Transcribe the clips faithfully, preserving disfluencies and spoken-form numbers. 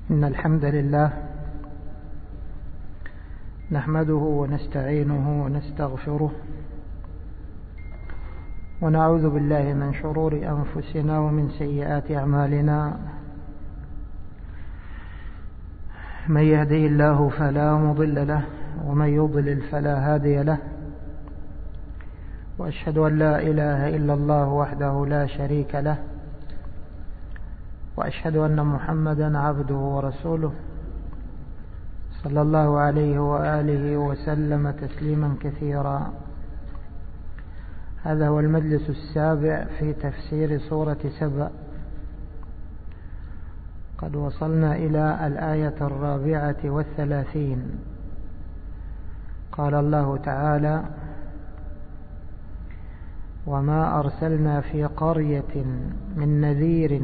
إن الحمد لله نحمده ونستعينه ونستغفره ونعوذ بالله من شرور أنفسنا ومن سيئات أعمالنا. من يهدي الله فلا مضل له ومن يضلل فلا هادي له، وأشهد أن لا إله إلا الله وحده لا شريك له، وأشهد أن محمدا عبده ورسوله صلى الله عليه وآله وسلم تسليما كثيرا. هذا هو المجلس السابع في تفسير سورة سبأ. قد وصلنا إلى الآية الرابعة والثلاثين. قال الله تعالى: وما أرسلنا في قرية من نذير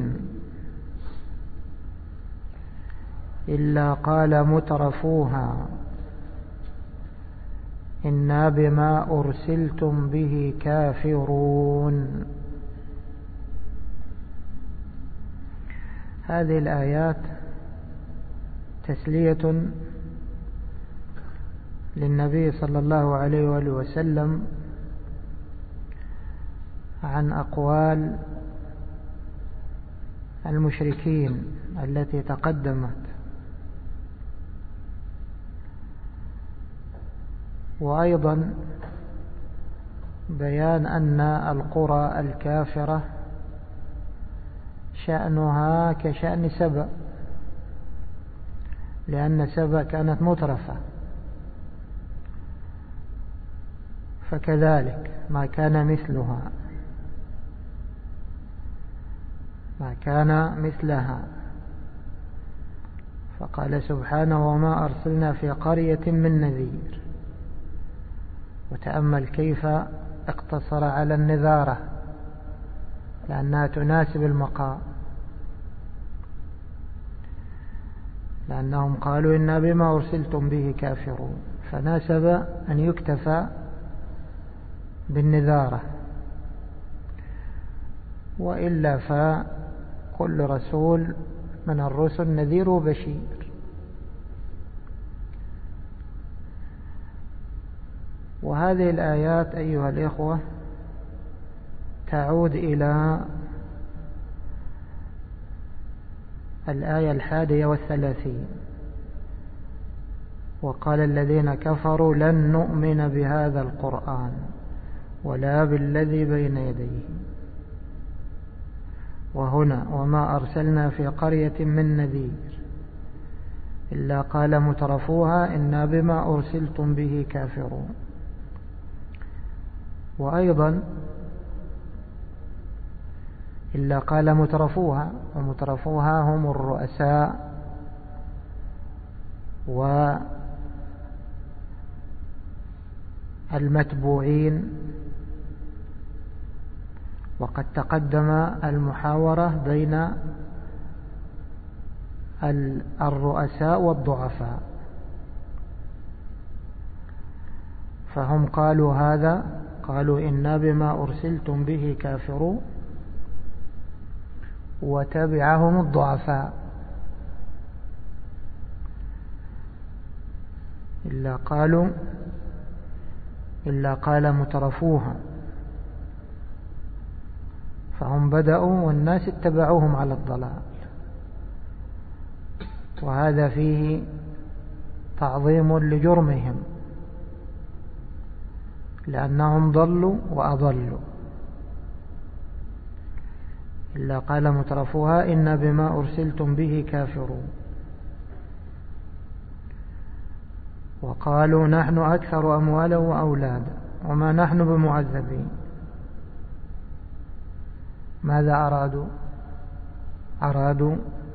إلا قال مترفوها إنا بما أرسلتم به كافرون. هذه الآيات تسلية للنبي صلى الله عليه وآله وسلم عن أقوال المشركين التي تقدمت، وأيضا بيان أن القرى الكافرة شأنها كشأن سبأ، لأن سبأ كانت مترفة، فكذلك ما كان مثلها ما كان مثلها. فقال سبحانه: وما أرسلنا في قرية من نذير. وتأمل كيف اقتصر على النذارة لأنها تناسب المقام، لأنهم قالوا إنا بما أرسلتم به كافرون، فناسب أن يكتفى بالنذارة. وإلا فكل رسول من الرسل نذير وبشير. وهذه الآيات أيها الإخوة تعود إلى الآية الحادية والثلاثين: وقال الذين كفروا لن نؤمن بهذا القرآن ولا بالذي بين يديه. وهنا وما أرسلنا في قرية من نذير إلا قال مترفوها إنا بما أرسلتم به كافرون. وأيضا إلا قال مترفوها، ومترفوها هم الرؤساء والمتبوعين. وقد تقدم المحاورة بين الرؤساء والضعفاء، فهم قالوا هذا، قالوا إنا بما أرسلتم به كافرون، وتبعهم الضعفاء إلا قالوا إلا قال مترفوها، فهم بدأوا والناس اتبعوهم على الضلال. وهذا فيه تعظيم لجرمهم، لأنهم ضلوا وأضلوا. إلا قال مترفوها إنا بما أرسلتم به كافرون. وقالوا نحن أكثر أموالا وأولادا وما نحن بمعذبين. ماذا أرادوا؟ أرادوا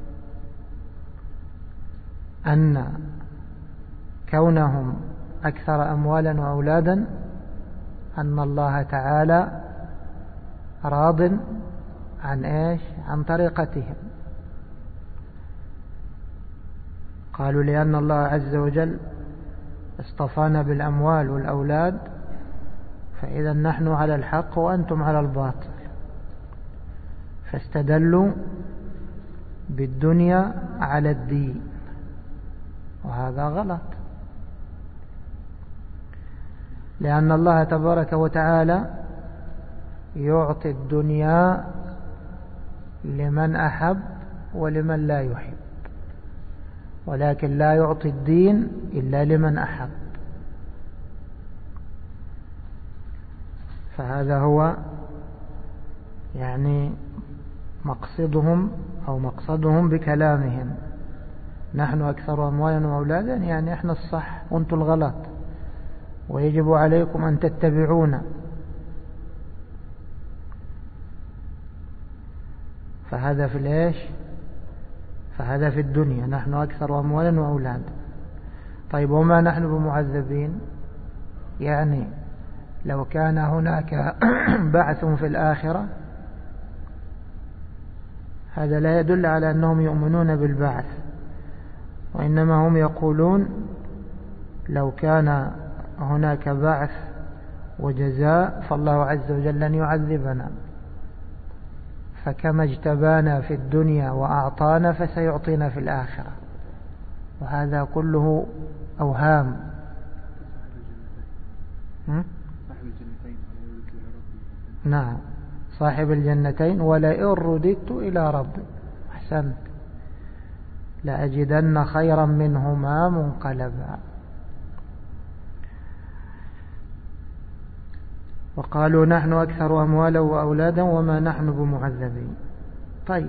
أن كونهم أكثر أموالا وأولادا أن الله تعالى راض عن إيش؟ عن طريقتهم. قالوا لأن الله عز وجل اصطفانا بالأموال والأولاد، فإذا نحن على الحق وأنتم على الباطل. فاستدلوا بالدنيا على الدين، وهذا غلط، لأن الله تبارك وتعالى يعطي الدنيا لمن أحب ولمن لا يحب، ولكن لا يعطي الدين إلا لمن أحب. فهذا هو يعني مقصدهم أو مقصدهم بكلامهم: نحن أكثر أموالا وأولادا، يعني إحنا الصح وأنتم الغلط، ويجب عليكم أن تتبعونا. فهذا في الإيش؟ فهذا في الدنيا، نحن أكثر أموالا وأولادا. طيب وما نحن بمعذبين؟ يعني لو كان هناك بعث في الآخرة، هذا لا يدل على أنهم يؤمنون بالبعث، وإنما هم يقولون لو كان هناك بعث وجزاء فالله عز وجل لن يعذبنا، فكما اجتبانا في الدنيا وأعطانا فسيعطينا في الآخرة. وهذا كله أوهام. نعم، صاحب الجنتين ولئن رددت إلى ربي، أحسنت، لأجدن خيرا منهما منقلبا. وقالوا نحن أكثر أموالا وأولادا وما نحن بمعذبين. طيب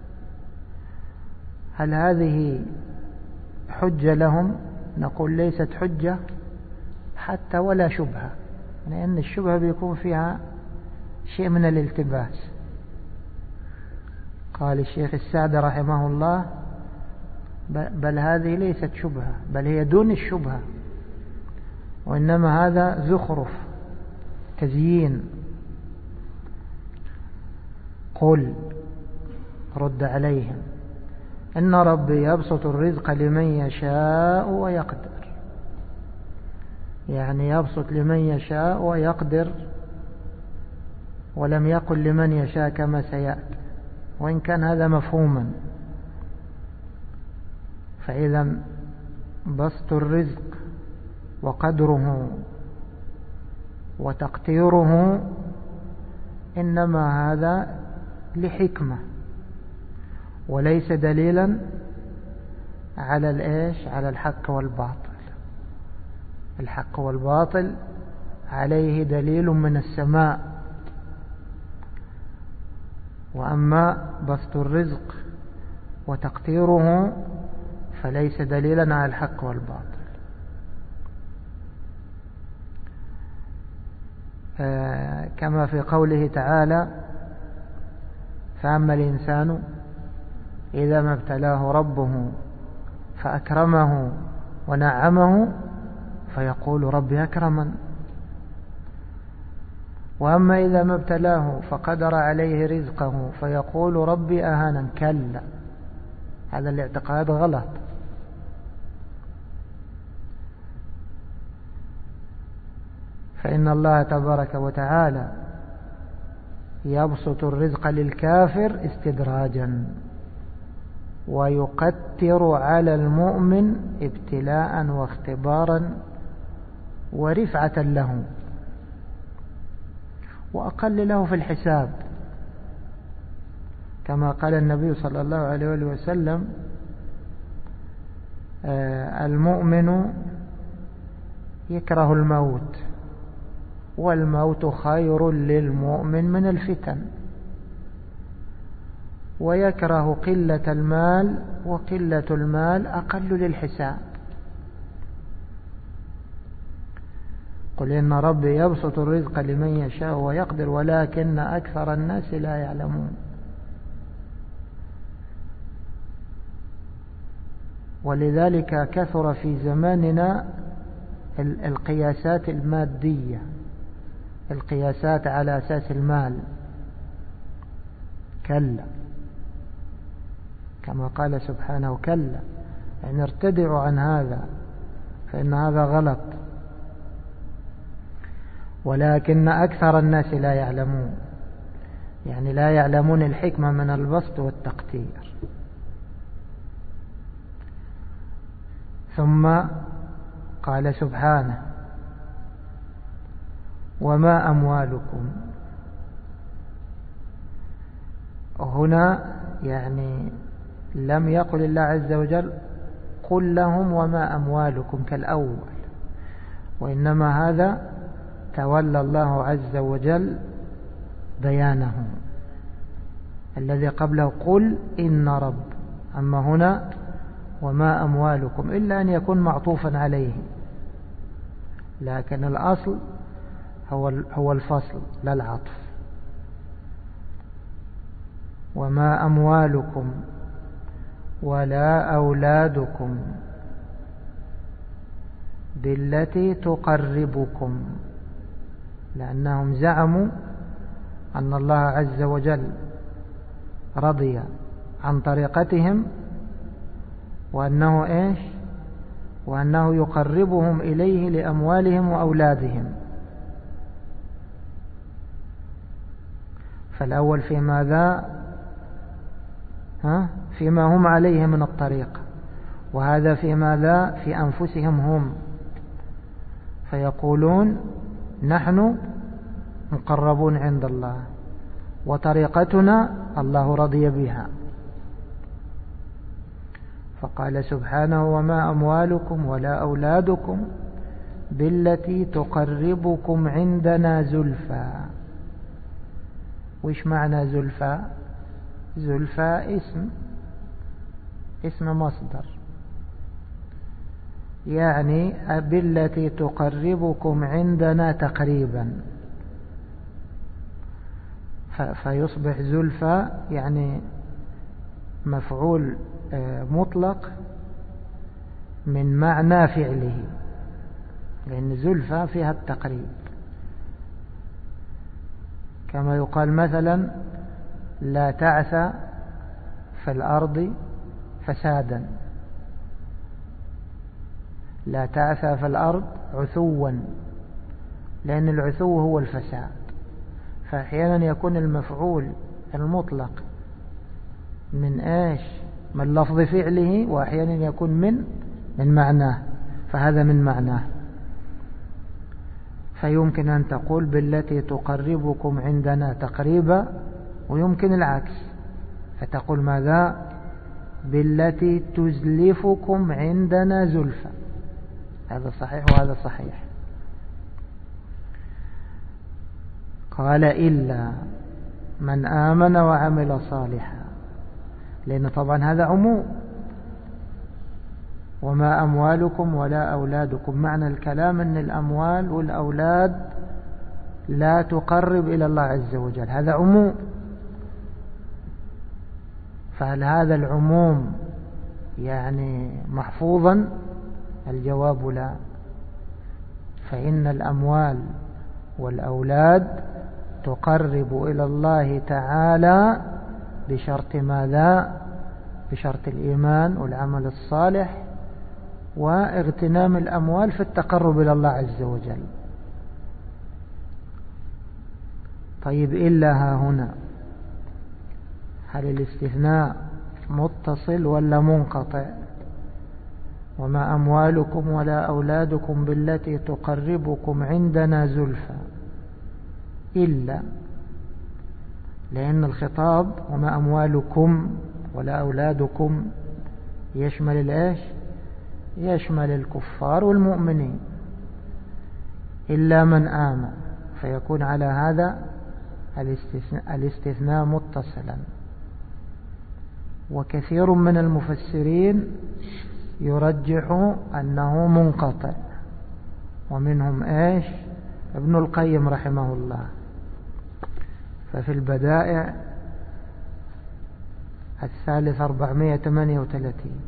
هل هذه حجة لهم؟ نقول ليست حجة حتى ولا شبهة، لأن الشبهة بيكون فيها شيء من الالتباس. قال الشيخ السعدي رحمه الله: بل هذه ليست شبهة، بل هي دون الشبهة، وإنما هذا زخرف تزيين. قل، رد عليهم: إن ربي يبسط الرزق لمن يشاء ويقدر، يعني يبسط لمن يشاء ويقدر، ولم يقل لمن يشاء كما سيأتي، وإن كان هذا مفهوما. فإذا بسط الرزق وقدره وتقديره إنما هذا لحكمة، وليس دليلا على الإيش؟ على الحق والباطل. الحق والباطل عليه دليل من السماء، وأما بسط الرزق وتقديره فليس دليلا على الحق والباطل. آه كما في قوله تعالى: فأما الإنسان إذا ما ابتلاه ربه فأكرمه ونعمه فيقول ربي أكرمن، وأما إذا ما ابتلاه فقدر عليه رزقه فيقول ربي أهانن. كلا، هذا الاعتقاد غلط. فإن الله تبارك وتعالى يبسط الرزق للكافر استدراجا، ويقتر على المؤمن ابتلاء واختبارا ورفعة له، وأقل له في الحساب، كما قال النبي صلى الله عليه وسلم: المؤمن يكره الموت، والموت خير للمؤمن من الفتن، ويكره قلة المال، وقلة المال أقل للحساب. قل إن ربي يبسط الرزق لمن يشاء ويقدر ولكن أكثر الناس لا يعلمون. ولذلك كثر في زماننا القياسات المادية، القياسات على أساس المال. كلا، كما قال سبحانه: كلا، يعني ارتدعوا عن هذا، فإن هذا غلط. ولكن أكثر الناس لا يعلمون، يعني لا يعلمون الحكمة من البسط والتقتير. ثم قال سبحانه وما أموالكم. هنا يعني لم يقل الله عز وجل قل لهم وما أموالكم كالأول، وإنما هذا تولى الله عز وجل بيانه. الذي قبله قل إن رب، أما هنا وما أموالكم إلا أن يكون معطوفا عليه، لكن الأصل هو هو الفصل لا العطف. وما أموالكم ولا أولادكم بالتي تقربكم، لأنهم زعموا أن الله عز وجل رضي عن طريقتهم، وأنه إيش وأنه يقربهم إليه لأموالهم وأولادهم. فالأول في ماذا ها فيما هم عليه من الطريق، وهذا في ماذا في أنفسهم هم، فيقولون نحن مقربون عند الله وطريقتنا الله رضي بها. فقال سبحانه وما أموالكم ولا أولادكم بالتي تقربكم عندنا زلفى. وش معنى زلفى؟ زلفى اسم اسم مصدر، يعني بالتي تقربكم عندنا تقريبا، فيصبح زلفى يعني مفعول مطلق من معنى فعله، لأن زلفى فيها التقريب. كما يقال مثلا لا تعث في الأرض فسادا، لا تعثى في الأرض عثوا، لأن العثو هو الفساد. فأحيانا يكون المفعول المطلق من إيش من لفظ فعله، وأحيانا يكون من من معناه، فهذا من معناه. فيمكن أن تقول بالتي تقربكم عندنا تقريبا، ويمكن العكس، فتقول ماذا بالتي تزلفكم عندنا زلفا. هذا صحيح وهذا صحيح. قال إلا من آمن وعمل صالحا، لأن طبعا هذا عموم. وما أموالكم ولا أولادكم، معنى الكلام أن الأموال والأولاد لا تقرب إلى الله عز وجل، هذا عموم. فهل هذا العموم يعني محفوظا؟ الجواب لا. فإن الأموال والأولاد تقرب إلى الله تعالى بشرط ماذا؟ بشرط الإيمان والعمل الصالح واغتنام الأموال في التقرب إلى الله عز وجل. طيب إلا ها هنا، هل الاستثناء متصل ولا منقطع؟ وما أموالكم ولا أولادكم بالتي تقربكم عندنا زلفى، إلا، لأن الخطاب وما أموالكم ولا أولادكم يشمل الإيش؟ يشمل الكفار والمؤمنين، إلا من آمن، فيكون على هذا الاستثناء, الاستثناء متصلا. وكثير من المفسرين يرجح أنه منقطع، ومنهم إيش؟ ابن القيم رحمه الله. ففي البدائع الثالث أربعمائة وثمانية وثلاثين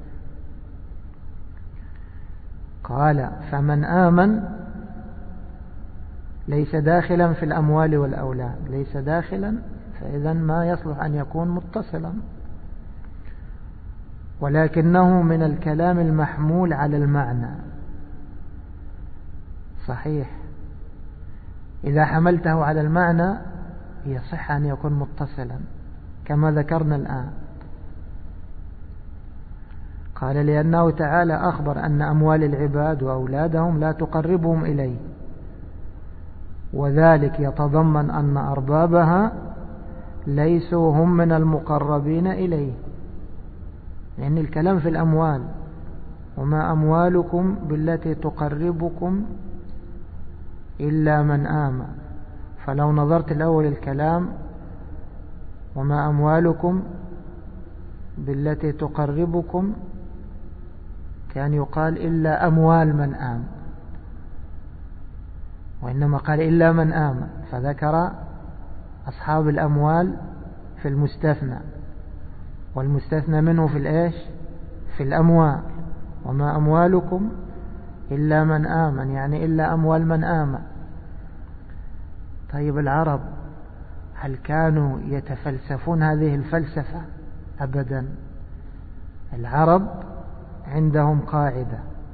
قال فمن آمن ليس داخلا في الأموال والأولاد، ليس داخلا، فإذا ما يصلح أن يكون متصلا، ولكنه من الكلام المحمول على المعنى. صحيح، إذا حملته على المعنى يصح أن يكون متصلا كما ذكرنا الآن. قال لأنه تعالى أخبر أن أموال العباد وأولادهم لا تقربهم إليه، وذلك يتضمن أن أربابها ليسوا هم من المقربين إليه، يعني الكلام في الأموال، وما أموالكم بالتي تقربكم إلا من آمن. فلو نظرت الأول الكلام وما أموالكم بالتي تقربكم كان يقال إلا أموال من آمن، وإنما قال إلا من آمن، فذكر أصحاب الأموال في المستثنى، والمستثنى منه في الإيش؟ في الأموال. وما أموالكم إلا من آمن، يعني إلا أموال من آمن. طيب العرب هل كانوا يتفلسفون هذه الفلسفة؟ أبدا. العرب عندهم قاعدة،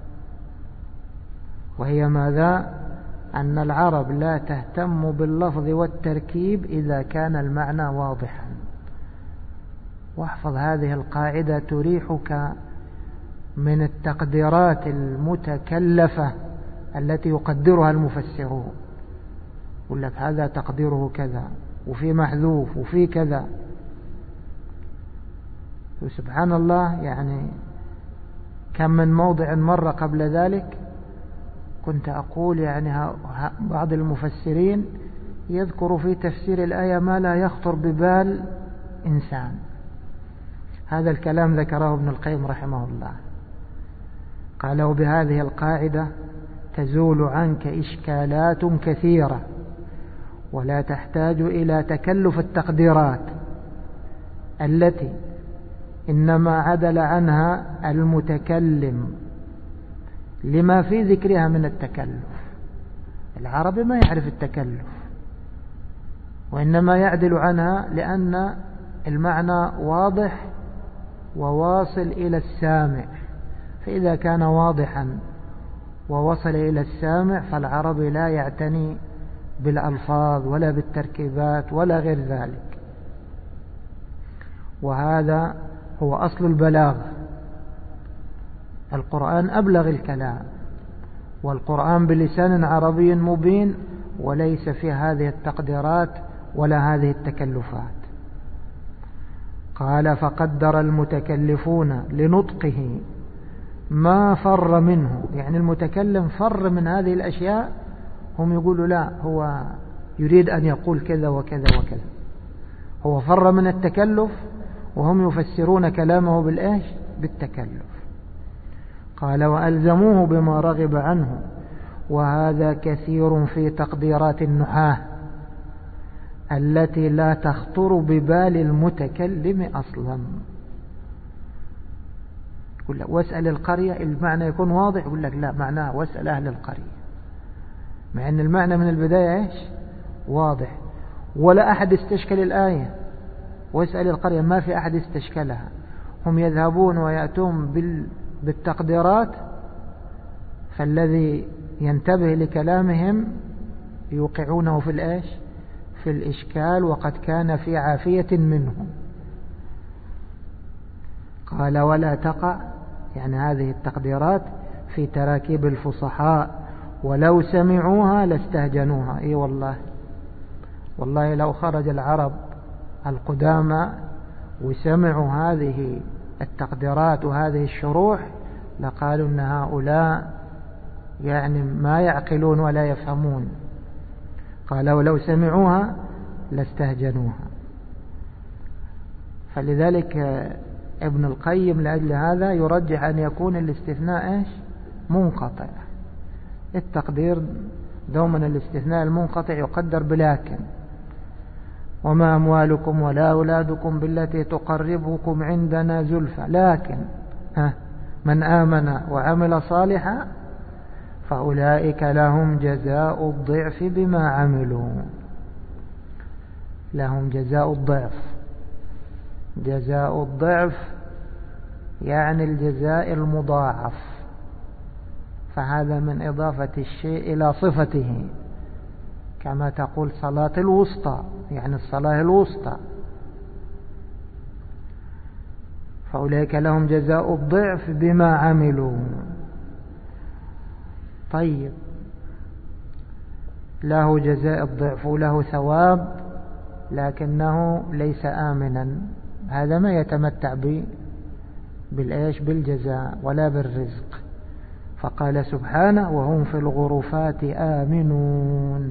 وهي ماذا؟ أن العرب لا تهتم باللفظ والتركيب إذا كان المعنى واضحا. واحفظ هذه القاعدة تريحك من التقديرات المتكلفة التي يقدرها المفسرون، يقول لك هذا تقديره كذا، وفي محذوف، وفي كذا. وسبحان الله، يعني كم من موضع مرة قبل ذلك كنت أقول يعني بعض المفسرين يذكر في تفسير الآية ما لا يخطر ببال إنسان. هذا الكلام ذكره ابن القيم رحمه الله، قال وبهذه القاعدة تزول عنك إشكالات كثيرة، ولا تحتاج إلى تكلف التقديرات التي إنما عدل عنها المتكلم لما في ذكرها من التكلف. العربي ما يعرف التكلف، وإنما يعدل عنها لأن المعنى واضح وواصل إلى السامع، فإذا كان واضحا ووصل إلى السامع فالعربي لا يعتني بالألفاظ ولا بالتركيبات ولا غير ذلك. وهذا هو أصل البلاغة. القرآن أبلغ الكلام، والقرآن بلسان عربي مبين، وليس في هذه التقديرات ولا هذه التكلفات. قال فقدر المتكلفون لنطقه ما فر منه، يعني المتكلم فر من هذه الأشياء، هم يقولوا لا، هو يريد أن يقول كذا وكذا وكذا، هو فر من التكلف، وهم يفسرون كلامه بالإيش؟ بالتكلف. قال وألزموه بما رغب عنه، وهذا كثير في تقديرات النحاة التي لا تخطر ببال المتكلم أصلا. يقول لك واسأل القرية، المعنى يكون واضح، يقول لك لا، معناه واسأل أهل القرية، مع أن المعنى من البداية إيش؟ واضح. ولا أحد استشكل الآية واسأل القرية، ما في أحد استشكلها. هم يذهبون ويأتون بالتقديرات، فالذي ينتبه لكلامهم يوقعونه في الإيش؟ في الإشكال، وقد كان في عافية منهم. قال ولا تقع، يعني هذه التقديرات في تراكيب الفصحاء، ولو سمعوها لاستهجنوها. اي والله، والله لو خرج العرب القدامى وسمعوا هذه التقديرات وهذه الشروح لقالوا ان هؤلاء يعني ما يعقلون ولا يفهمون. قال ولو سمعوها لاستهجنوها. فلذلك ابن القيم لأجل هذا يرجح أن يكون الاستثناء إيش؟ منقطع. التقدير دوما الاستثناء المنقطع يقدر بلكن. وما أموالكم ولا أولادكم بالتي تقربكم عندنا زلفى، لكن ها من آمن وعمل صالحا فأولئك لهم جزاء الضعف بما عملوا. لهم جزاء الضعف، جزاء الضعف يعني الجزاء المضاعف، فهذا من إضافة الشيء إلى صفته، كما تقول صلاة الوسطى، يعني الصلاة الوسطى. فأولئك لهم جزاء الضعف بما عملوا. طيب، له جزاء الضعف وله ثواب، لكنه ليس آمنا، هذا ما يتمتع به بالإيش؟ بالجزاء ولا بالرزق. فقال سبحانه وهم في الغرفات آمنون.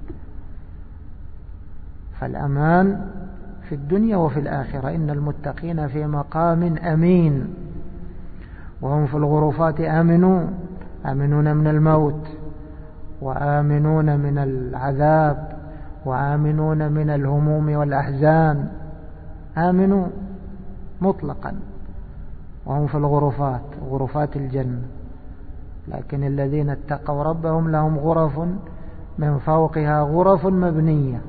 فالأمان في الدنيا وفي الآخرة. إن المتقين في مقام أمين. وهم في الغرفات آمنون، آمنون من الموت، وآمنون من العذاب، وآمنون من الهموم والأحزان، آمنون مطلقا. وهم في الغرفات، غرفات الجنة. لكن الذين اتقوا ربهم لهم غرف من فوقها غرف مبنية،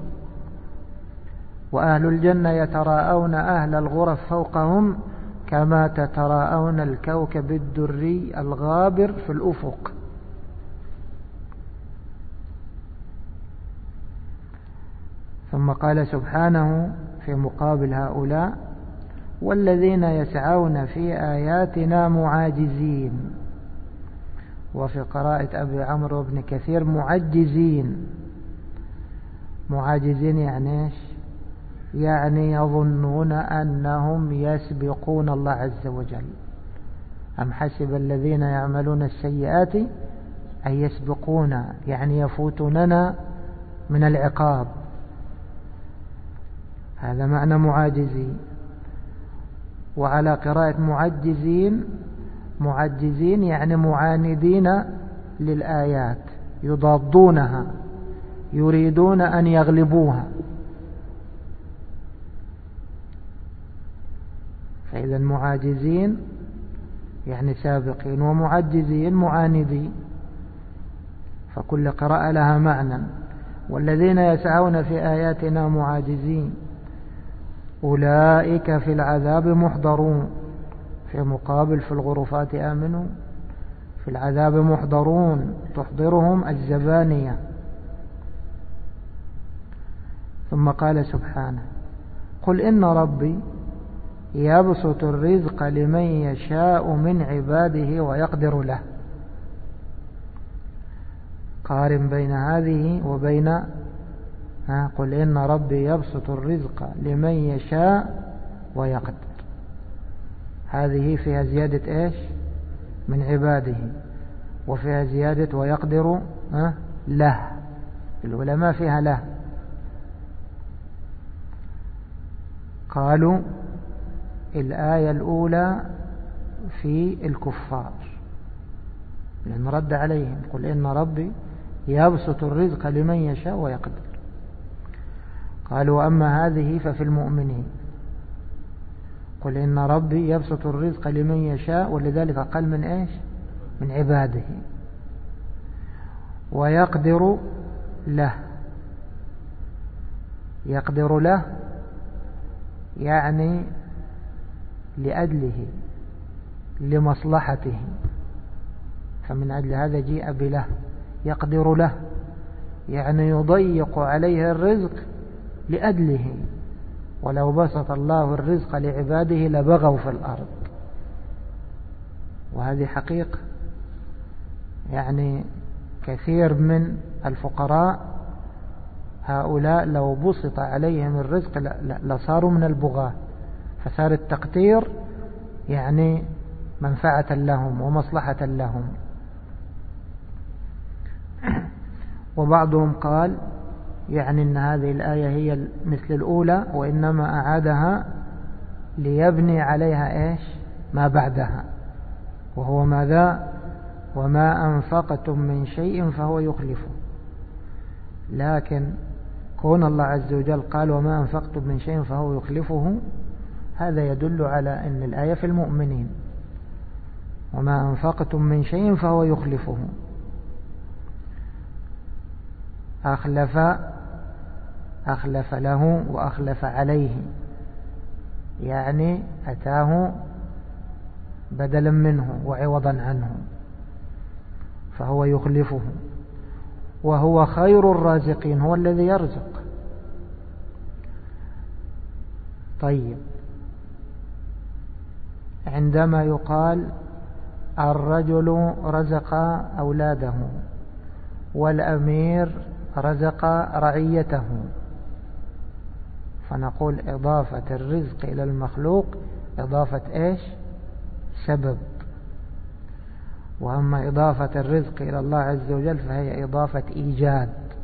وأهل الجنة يتراءون أهل الغرف فوقهم كما تتراءون الكوكب الدري الغابر في الأفق. ثم قال سبحانه في مقابل هؤلاء والذين يسعون في آياتنا معاجزين. وفي قراءة أبي عمرو بن كثير معجزين. معاجزين يعني إيش؟ يعني يظنون أنهم يسبقون الله عز وجل. أم حسب الذين يعملون السيئات أن يسبقون، يعني يفوتوننا من العقاب. هذا معنى معاجزين. وعلى قراءة معجزين، معجزين يعني معاندين للآيات، يضادونها، يريدون أن يغلبوها. فإذا معاجزين يعني سابقين، ومعجزين معاندين، فكل قراءة لها معنى. والذين يسعون في آياتنا معاجزين أولئك في العذاب محضرون. في مقابل في الغرفات آمنوا، في العذاب محضرون، تحضرهم الزبانية. ثم قال سبحانه قل إن ربي يبسط الرزق لمن يشاء من عباده ويقدر له. قارن بين هذه وبين ها قل إن ربي يبسط الرزق لمن يشاء ويقدر. هذه فيها زيادة إيش؟ من عباده، وفيها زيادة ويقدر ها له. العلماء فيها له. قالوا الآية الأولى في الكفار، لأن رد عليهم قل إن ربي يبسط الرزق لمن يشاء ويقدر. قالوا أما هذه ففي المؤمنين، قل إن ربي يبسط الرزق لمن يشاء، ولذلك قال من إيش؟ من عباده. ويقدر له، يقدر له يعني لأجله، لمصلحته، فمن أجل هذا جيء بله. يقدر له يعني يضيق عليه الرزق لأجله، ولو بسط الله الرزق لعباده لبغوا في الأرض. وهذه حقيقة، يعني كثير من الفقراء هؤلاء لو بسط عليهم الرزق لصاروا من البغاة، فصار التقدير يعني منفعة لهم ومصلحة لهم. وبعضهم قال يعني أن هذه الآية هي مثل الأولى، وإنما أعادها ليبني عليها إيش؟ ما بعدها، وهو ماذا؟ وما أنفقتم من شيء فهو يخلفه. لكن كون الله عز وجل قال وما أنفقتم من شيء فهو يخلفه، هذا يدل على أن الآية في المؤمنين. وما أنفقتم من شيء فهو يخلفه. أخلف أخلف له وأخلف عليه، يعني أتاه بدلا منه وعوضا عنه، فهو يخلفه. وهو خير الرازقين، هو الذي يرزق. طيب، عندما يقال الرجل رزق أولاده والأمير رزق رعيته، فنقول إضافة الرزق إلى المخلوق إضافة إيش؟ سبب. وأما إضافة الرزق إلى الله عز وجل فهي إضافة إيجاد،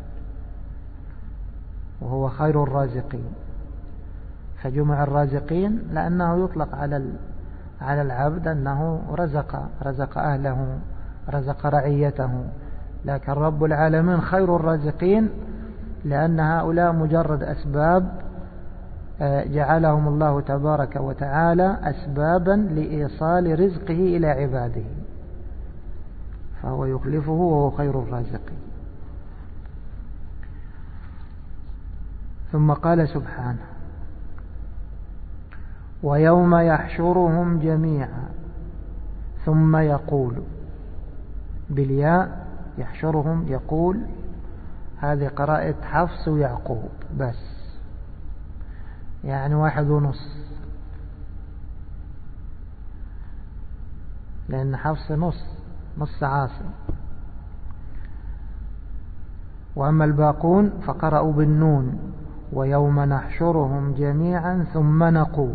وهو خير الرازقين. فجمع الرازقين لأنه يطلق على على العبد أنه رزق رزق أهله رزق رعيته، لكن رب العالمين خير الرازقين لأن هؤلاء مجرد أسباب جعلهم الله تبارك وتعالى أسبابا لإيصال رزقه إلى عباده، فهو يخلفه وهو خير الرازقين. ثم قال سبحانه: ويوم يحشرهم جميعا ثم يقول، بالياء يحشرهم يقول، هذه قراءة حفص ويعقوب بس، يعني واحد ونص، لأن حفص نص نص عاصم. وأما الباقون فقرأوا بالنون: ويوم نحشرهم جميعا ثم نقول.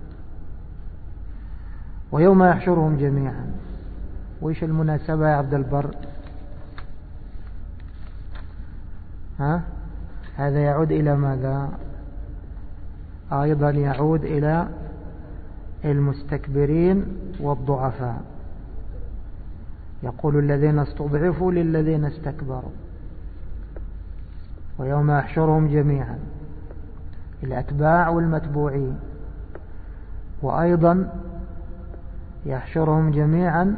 ويوم يحشرهم جميعا، وإيش المناسبة يا عبد البر؟ ها؟ هذا يعود إلى ماذا؟ أيضا يعود إلى المستكبرين والضعفاء. يقول الذين استضعفوا للذين استكبروا. ويوم يحشرهم جميعا، الأتباع والمتبوعين. وأيضا يحشرهم جميعا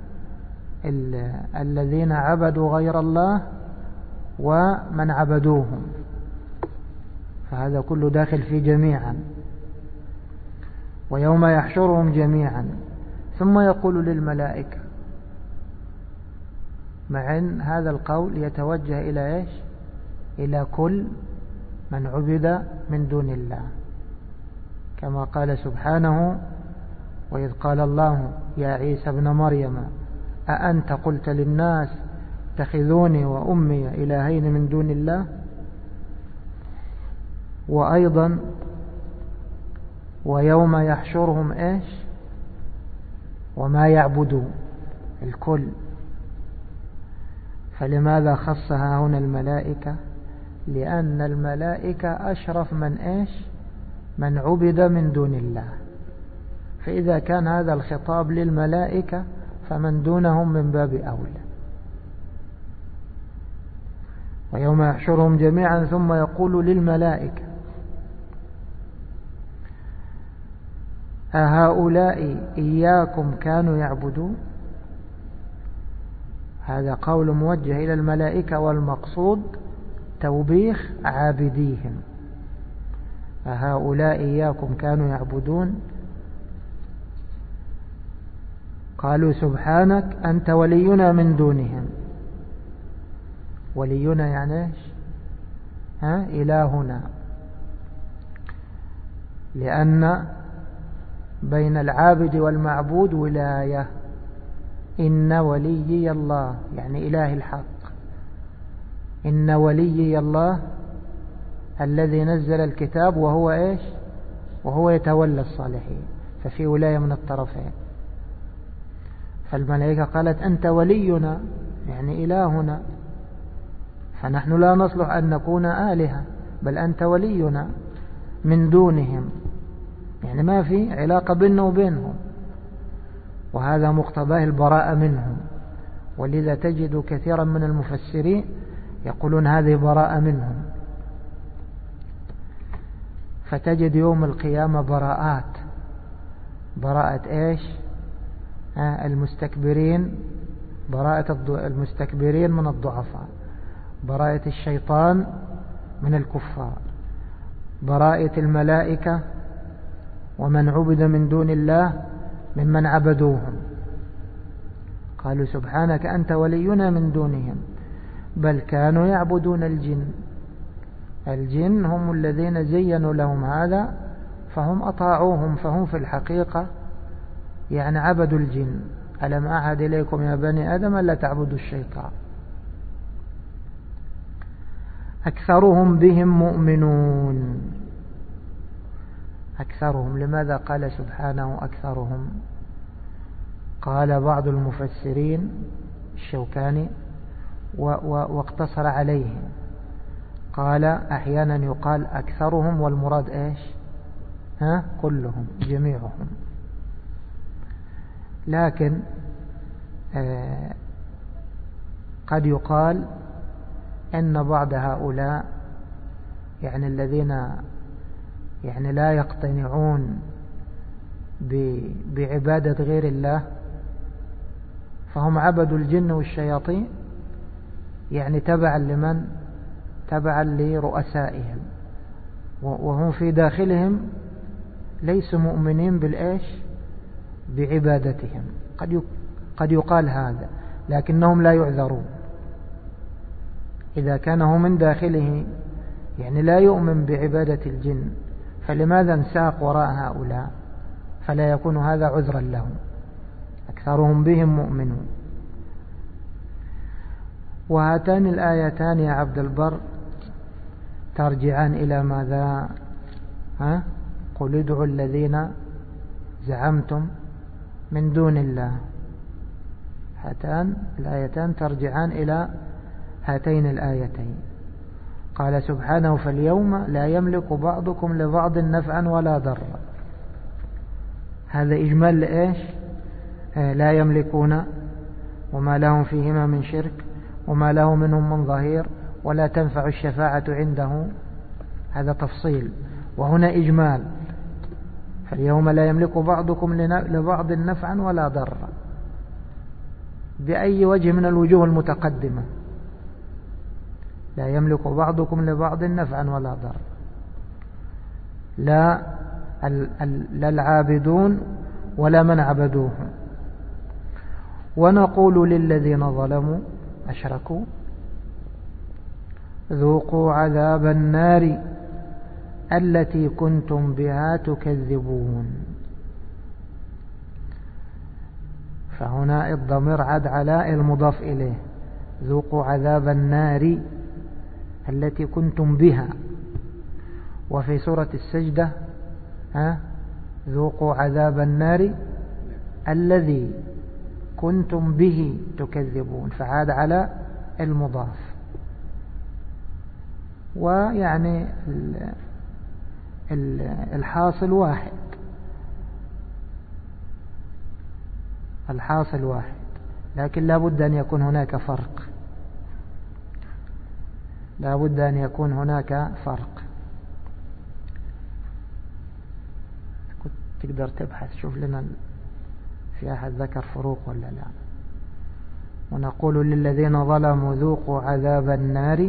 الذين عبدوا غير الله ومن عبدوهم، فهذا كله داخل في جميعا. ويوم يحشرهم جميعا ثم يقول للملائكة، مع أن هذا القول يتوجه إلى إيش؟ إلى كل من عبد من دون الله، كما قال سبحانه: وإذ قال الله يا عيسى ابن مريم أأنت قلت للناس اتخذوني وأمي إلهين من دون الله. وأيضا ويوم يحشرهم إيش؟ وما يعبدون، الكل. فلماذا خصها هنا الملائكة؟ لأن الملائكة أشرف من إيش؟ من عبد من دون الله. فإذا كان هذا الخطاب للملائكة فمن دونهم من باب أولى. ويوم يحشرهم جميعا ثم يقول للملائكة أهؤلاء إياكم كانوا يعبدون. هذا قول موجه إلى الملائكة، والمقصود توبيخ عابديهم. أهؤلاء إياكم كانوا يعبدون. قالوا سبحانك أنت ولينا من دونهم. ولينا يعني إيش؟ ها؟ إلهنا، لأن بين العابد والمعبود ولاية. إن وليي الله يعني إله الحق. إن وليي الله الذي نزل الكتاب وهو إيش؟ وهو يتولى الصالحين، ففي ولاية من الطرفين. فالملائكة قالت أنت ولينا يعني إلهنا، فنحن لا نصلح أن نكون آلهة، بل أنت ولينا من دونهم، يعني ما في علاقة بيننا وبينهم. وهذا مقتضاه البراءة منهم، ولذا تجد كثيرا من المفسرين يقولون هذه براءة منهم. فتجد يوم القيامة براءات. براءة إيش؟ آه المستكبرين، براءة المستكبرين من الضعفاء، براءة الشيطان من الكفار، براءة الملائكة ومن عبد من دون الله ممن عبدوهم. قالوا سبحانك أنت ولينا من دونهم بل كانوا يعبدون الجن. الجن هم الذين زينوا لهم هذا فهم أطاعوهم، فهم في الحقيقة يعني عبدوا الجن. ألم أعهد إليكم يا بني آدم ألا تعبدوا الشيطان. أكثرهم بهم مؤمنون. أكثرهم، لماذا قال سبحانه أكثرهم؟ قال بعض المفسرين الشوكاني واقتصر عليه، قال أحيانا يقال أكثرهم والمراد إيش؟ ها كلهم جميعهم. لكن آه قد يقال أن بعض هؤلاء يعني الذين يعني لا يقتنعون بعبادة غير الله فهم عبدوا الجن والشياطين يعني تبعا لمن؟ تبعا لرؤسائهم، وهم في داخلهم ليسوا مؤمنين بالإيش؟ بعبادتهم. قد قد يقال هذا، لكنهم لا يعذرون. إذا كان هو من داخله يعني لا يؤمن بعبادة الجن، فلماذا انساق وراء هؤلاء؟ فلا يكون هذا عذرا لهم. أكثرهم بهم مؤمنون. وهاتان الآيتان يا عبد البر ترجعان إلى ماذا؟ ها؟ قل ادعوا الذين زعمتم من دون الله. هاتان الآيتان ترجعان إلى هاتين الآيتين. قال سبحانه فاليوم لا يملك بعضكم لبعض نفعا ولا ضرا. هذا إجمال لإيش؟ لا يملكون وما لهم فيهما من شرك وما له منهم من ظهير ولا تنفع الشفاعة عنده. هذا تفصيل، وهنا إجمال. فاليوم لا يملك بعضكم لبعض نفعا ولا ضرا بأي وجه من الوجوه المتقدمة. لا يملك بعضكم لبعض نفعا ولا ضرا، لا لا العابدون ولا من عبدوهم. ونقول للذين ظلموا أشركوا ذوقوا عذاب النار التي كنتم بها تكذبون. فهنا الضمير عاد على المضاف إليه، ذوقوا عذاب النار التي كنتم بها. وفي سورة السجدة ها ذوقوا عذاب النار الذي كنتم به تكذبون، فعاد على المضاف. ويعني الحاصل واحد، الحاصل واحد، لكن لا بد أن يكون هناك فرق، لا بد أن يكون هناك فرق. كنت تقدر تبحث شوف لنا في أحد ذكر فروق ولا لا. ونقول للذين ظلموا ذوقوا عذاب النار،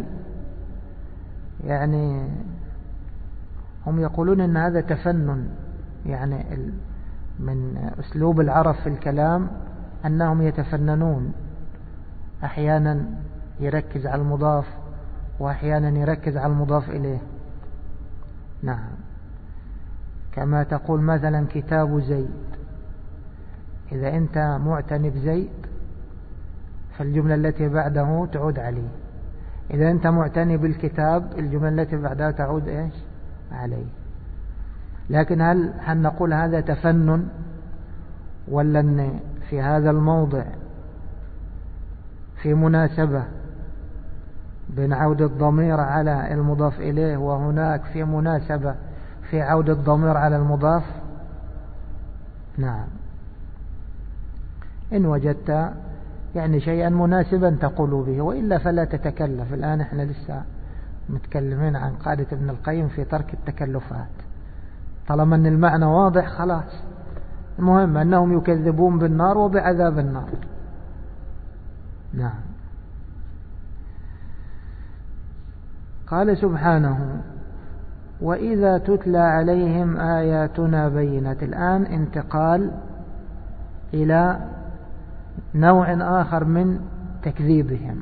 يعني هم يقولون أن هذا تفنن، يعني من أسلوب العرب في الكلام أنهم يتفننون، أحيانا يركز على المضاف وأحيانا يركز على المضاف إليه. نعم، كما تقول مثلا كتاب زيد، إذا أنت معتني بزيد فالجملة التي بعده تعود عليه، إذا أنت معتني بالكتاب الجملة التي بعدها تعود إيش؟ عليه. لكن هل هل نقول هذا تفنن، ولا أن في هذا الموضع في مناسبة بين عود الضمير على المضاف إليه، وهناك في مناسبة في عود الضمير على المضاف؟ نعم، إن وجدت يعني شيئا مناسبا تقول به، وإلا فلا تتكلف. الآن احنا لسه متكلمين عن قاعدة ابن القيم في ترك التكلفات. طالما أن المعنى واضح خلاص، المهم أنهم يكذبون بالنار وبعذاب النار. نعم. قال سبحانه وإذا تتلى عليهم آياتنا بينات. الآن انتقال إلى نوع آخر من تكذيبهم.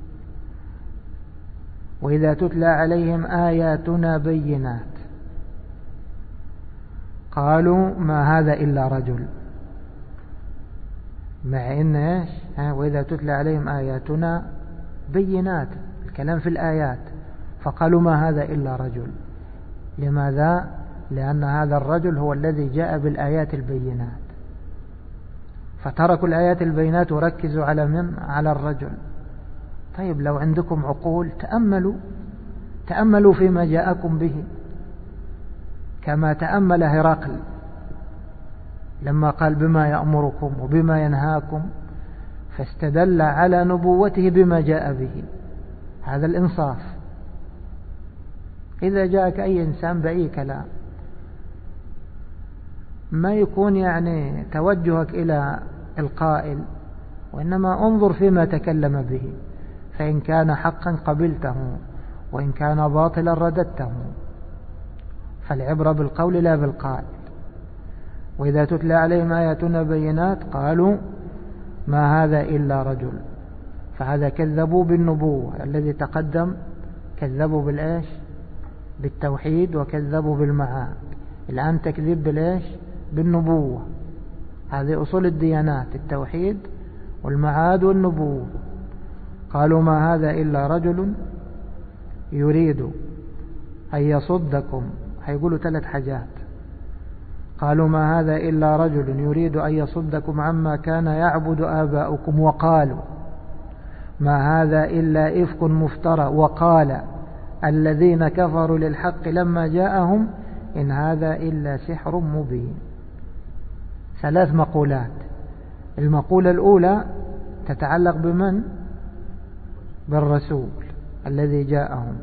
وإذا تتلى عليهم آياتنا بينات قالوا ما هذا إلا رجل. مع إن إيش ها وإذا تتلى عليهم آياتنا بينات، الكلام في الآيات، فقالوا ما هذا إلا رجل. لماذا؟ لأن هذا الرجل هو الذي جاء بالآيات البينات، فتركوا الآيات البينات وركزوا على من؟ على الرجل. طيب لو عندكم عقول تأملوا تأملوا فيما جاءكم به، كما تأمل هرقل لما قال بما يأمركم وبما ينهاكم، فاستدل على نبوته بما جاء به. هذا الإنصاف. إذا جاءك أي إنسان بأي كلام ما يكون يعني توجهك إلى القائل، وإنما انظر فيما تكلم به، فإن كان حقا قبلته وإن كان باطلا رددته. فالعبرة بالقول لا بالقائل. وإذا تتلى عليهم آياتنا بينات قالوا ما هذا إلا رجل. فهذا كذبوا بالنبوة، الذي تقدم كذبوا بالإيش؟ بالتوحيد، وكذبوا بالمعاد. الآن تكذيب بالإيش؟ بالنبوة. هذه أصول الديانات، التوحيد والمعاد والنبوة. قالوا ما هذا إلا رجل يريد أن يصدكم. هيقولوا ثلاث حاجات. قالوا ما هذا إلا رجل يريد أن يصدكم عما كان يعبد آباؤكم، وقالوا ما هذا إلا إفك مفترى، وقال الذين كفروا للحق لما جاءهم إن هذا إلا سحر مبين. ثلاث مقولات. المقولة الأولى تتعلق بمن؟ بالرسول الذي جاءهم،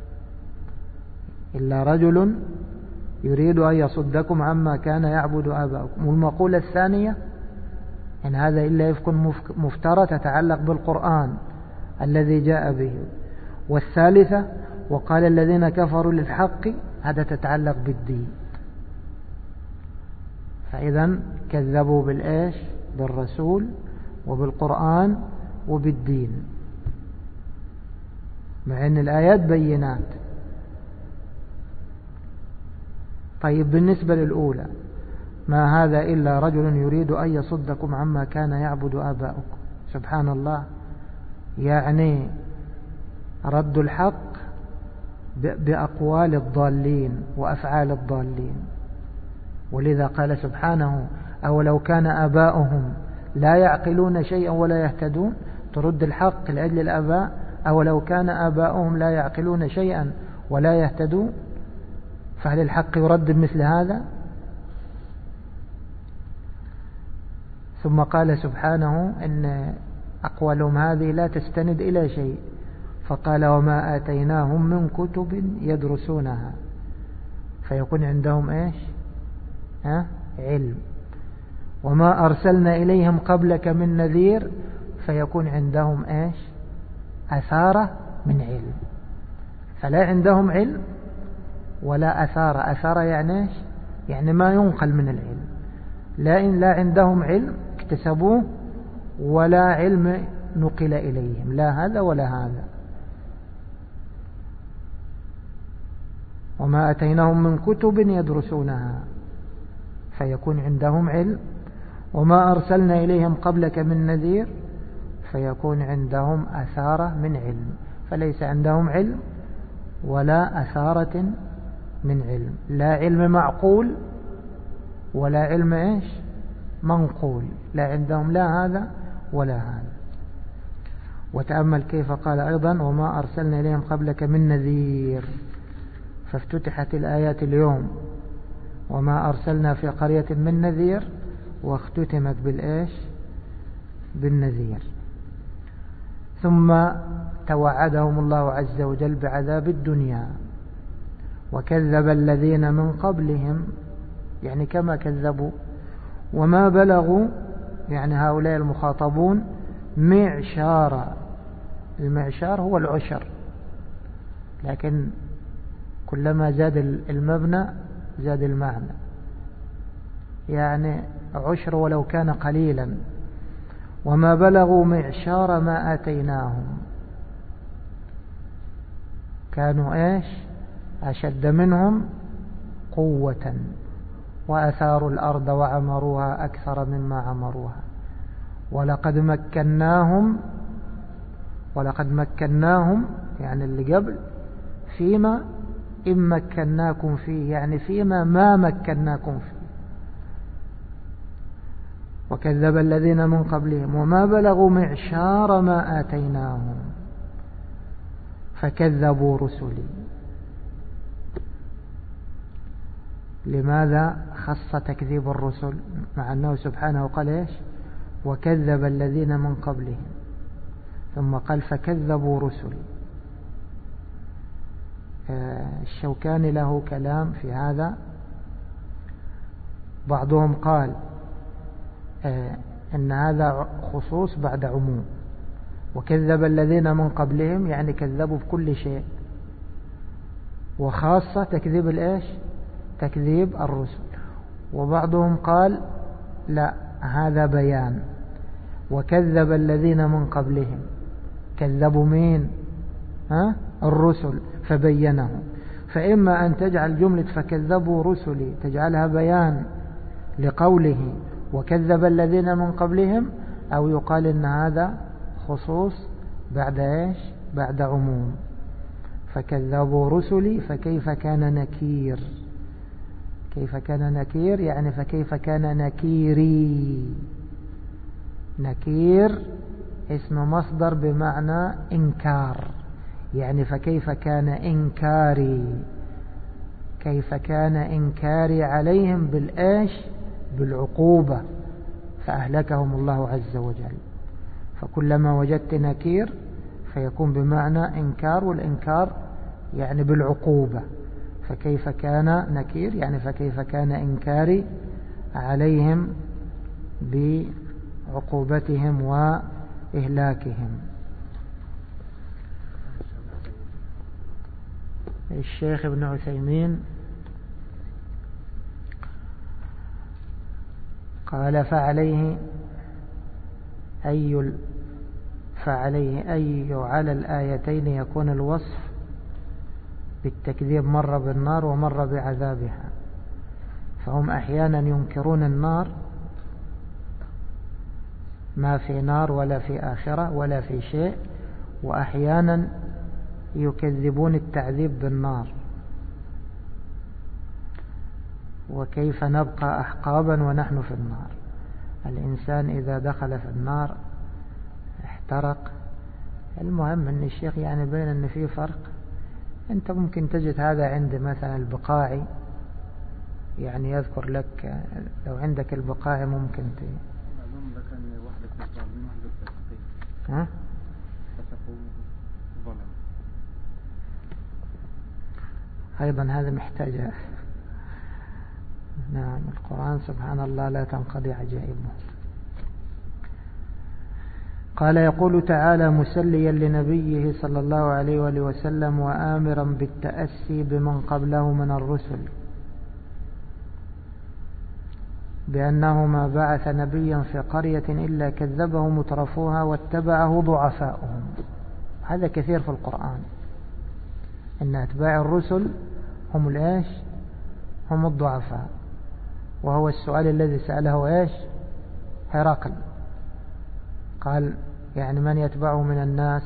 إلا رجل يريد أن يصدكم عما كان يعبد آباؤكم. والمقولة الثانية إن هذا إلا إفك مفترى، تتعلق بالقرآن الذي جاء به. والثالثة وقال الذين كفروا للحق، هذا تتعلق بالدين. فإذا كذبوا بالإيش؟ بالرسول وبالقرآن وبالدين، مع أن الآيات بينات. طيب بالنسبة للأولى ما هذا إلا رجل يريد أن يصدكم عما كان يعبد آباؤكم، سبحان الله، يعني رد الحق بأقوال الضالين وأفعال الضالين. ولذا قال سبحانه أولو كان آباؤهم لا يعقلون شيئا ولا يهتدون. ترد الحق لأجل الآباء. أولو كان آباؤهم لا يعقلون شيئا ولا يهتدون، فهل الحق يرد مثل هذا؟ ثم قال سبحانه إن أقوالهم هذه لا تستند إلى شيء، فقال وما آتيناهم من كتب يدرسونها، فيكون عندهم إيش؟ ها؟ علم. وما أرسلنا إليهم قبلك من نذير، فيكون عندهم إيش؟ أثارة من علم. فلا عندهم علم ولا أثارة. أثارة يعني إيش؟ يعني ما ينقل من العلم. لا إن لا عندهم علم اكتسبوه، ولا علم نقل إليهم، لا هذا ولا هذا. وما أتيناهم من كتب يدرسونها، فيكون عندهم علم. وما أرسلنا إليهم قبلك من نذير، فيكون عندهم أثارة من علم. فليس عندهم علم ولا أثارة من علم، لا علم معقول ولا علم إيش؟ منقول. لا عندهم لا هذا ولا هذا. وتأمل كيف قال أيضا وما أرسلنا إليهم قبلك من نذير، فافتتحت الآيات اليوم وما أرسلنا في قرية من نذير، واختتمت بالإيش؟ بالنذير. ثم توعدهم الله عز وجل بعذاب الدنيا. وكذب الذين من قبلهم، يعني كما كذبوا، وما بلغوا، يعني هؤلاء المخاطبون، معشار. المعشار هو العشر، لكن كلما زاد المبنى زاد المعنى، يعني عشر ولو كان قليلا. وما بلغوا معشار ما آتيناهم، كانوا إيش؟ أشد منهم قوة، وأثاروا الأرض وعمروها أكثر مما عمروها، ولقد مكناهم ولقد مكناهم يعني اللي قبل فيما إن مكناكم فيه، يعني فيما ما مكناكم فيه. وكذب الذين من قبلهم وما بلغوا معشار ما آتيناهم فكذبوا رسلي. لماذا خص تكذيب الرسل مع أنه سبحانه قال إيش؟ وكذب الذين من قبلهم، ثم قال فكذبوا رسلي. الشوكاني له كلام في هذا. بعضهم قال إن هذا خصوص بعد عموم، وكذب الذين من قبلهم يعني كذبوا بكل شيء، وخاصة تكذيب الإيش؟ تكذيب الرسل. وبعضهم قال لا، هذا بيان، وكذب الذين من قبلهم، كذبوا مين؟ ها؟ الرسل، فبينه. فإما أن تجعل جملة فكذبوا رسلي تجعلها بيان لقوله وكذب الذين من قبلهم، أو يقال إن هذا خصوص بعد إيش؟ بعد عموم. فكذبوا رسلي فكيف كان نكير. كيف كان نكير يعني فكيف كان نكيري. نكير اسم مصدر بمعنى إنكار، يعني فكيف كان إنكاري، كيف كان إنكاري عليهم بالإيش؟ بالعقوبة، فأهلكهم الله عز وجل. فكلما وجدت نكير فيكون بمعنى إنكار، والإنكار يعني بالعقوبة. فكيف كان نكير يعني فكيف كان إنكاري عليهم بعقوبتهم وإهلاكهم. الشيخ ابن عثيمين قال فعليه أي فعليه أي على الآيتين يكون الوصف بالتكذيب مرة بالنار ومرة بعذابها. فهم أحيانا ينكرون النار، ما في نار ولا في آخرة ولا في شيء، وأحيانا يكذبون التعذيب بالنار. وكيف نبقى أحقابا ونحن في النار؟ الإنسان إذا دخل في النار احترق. المهم أن الشيخ يعني بين أن في فرق. أنت ممكن تجد هذا عند مثلا البقاعي، يعني يذكر لك لو عندك البقاعي ممكن ت... ها؟ أيضا هذا محتاج. نعم، القرآن سبحان الله لا تنقضي عجائبه. قال يقول تعالى مسليا لنبيه صلى الله عليه وآله وسلم وآمرا بالتأسي بمن قبله من الرسل بأنه ما بعث نبيا في قرية إلا كذبه مترفوها واتبعه ضعفاؤهم. هذا كثير في القرآن، إن أتباع الرسل هم الإيش؟ هم الضعفاء. وهو السؤال الذي سأله إيش؟ هرقل، قال يعني من يتبعه من الناس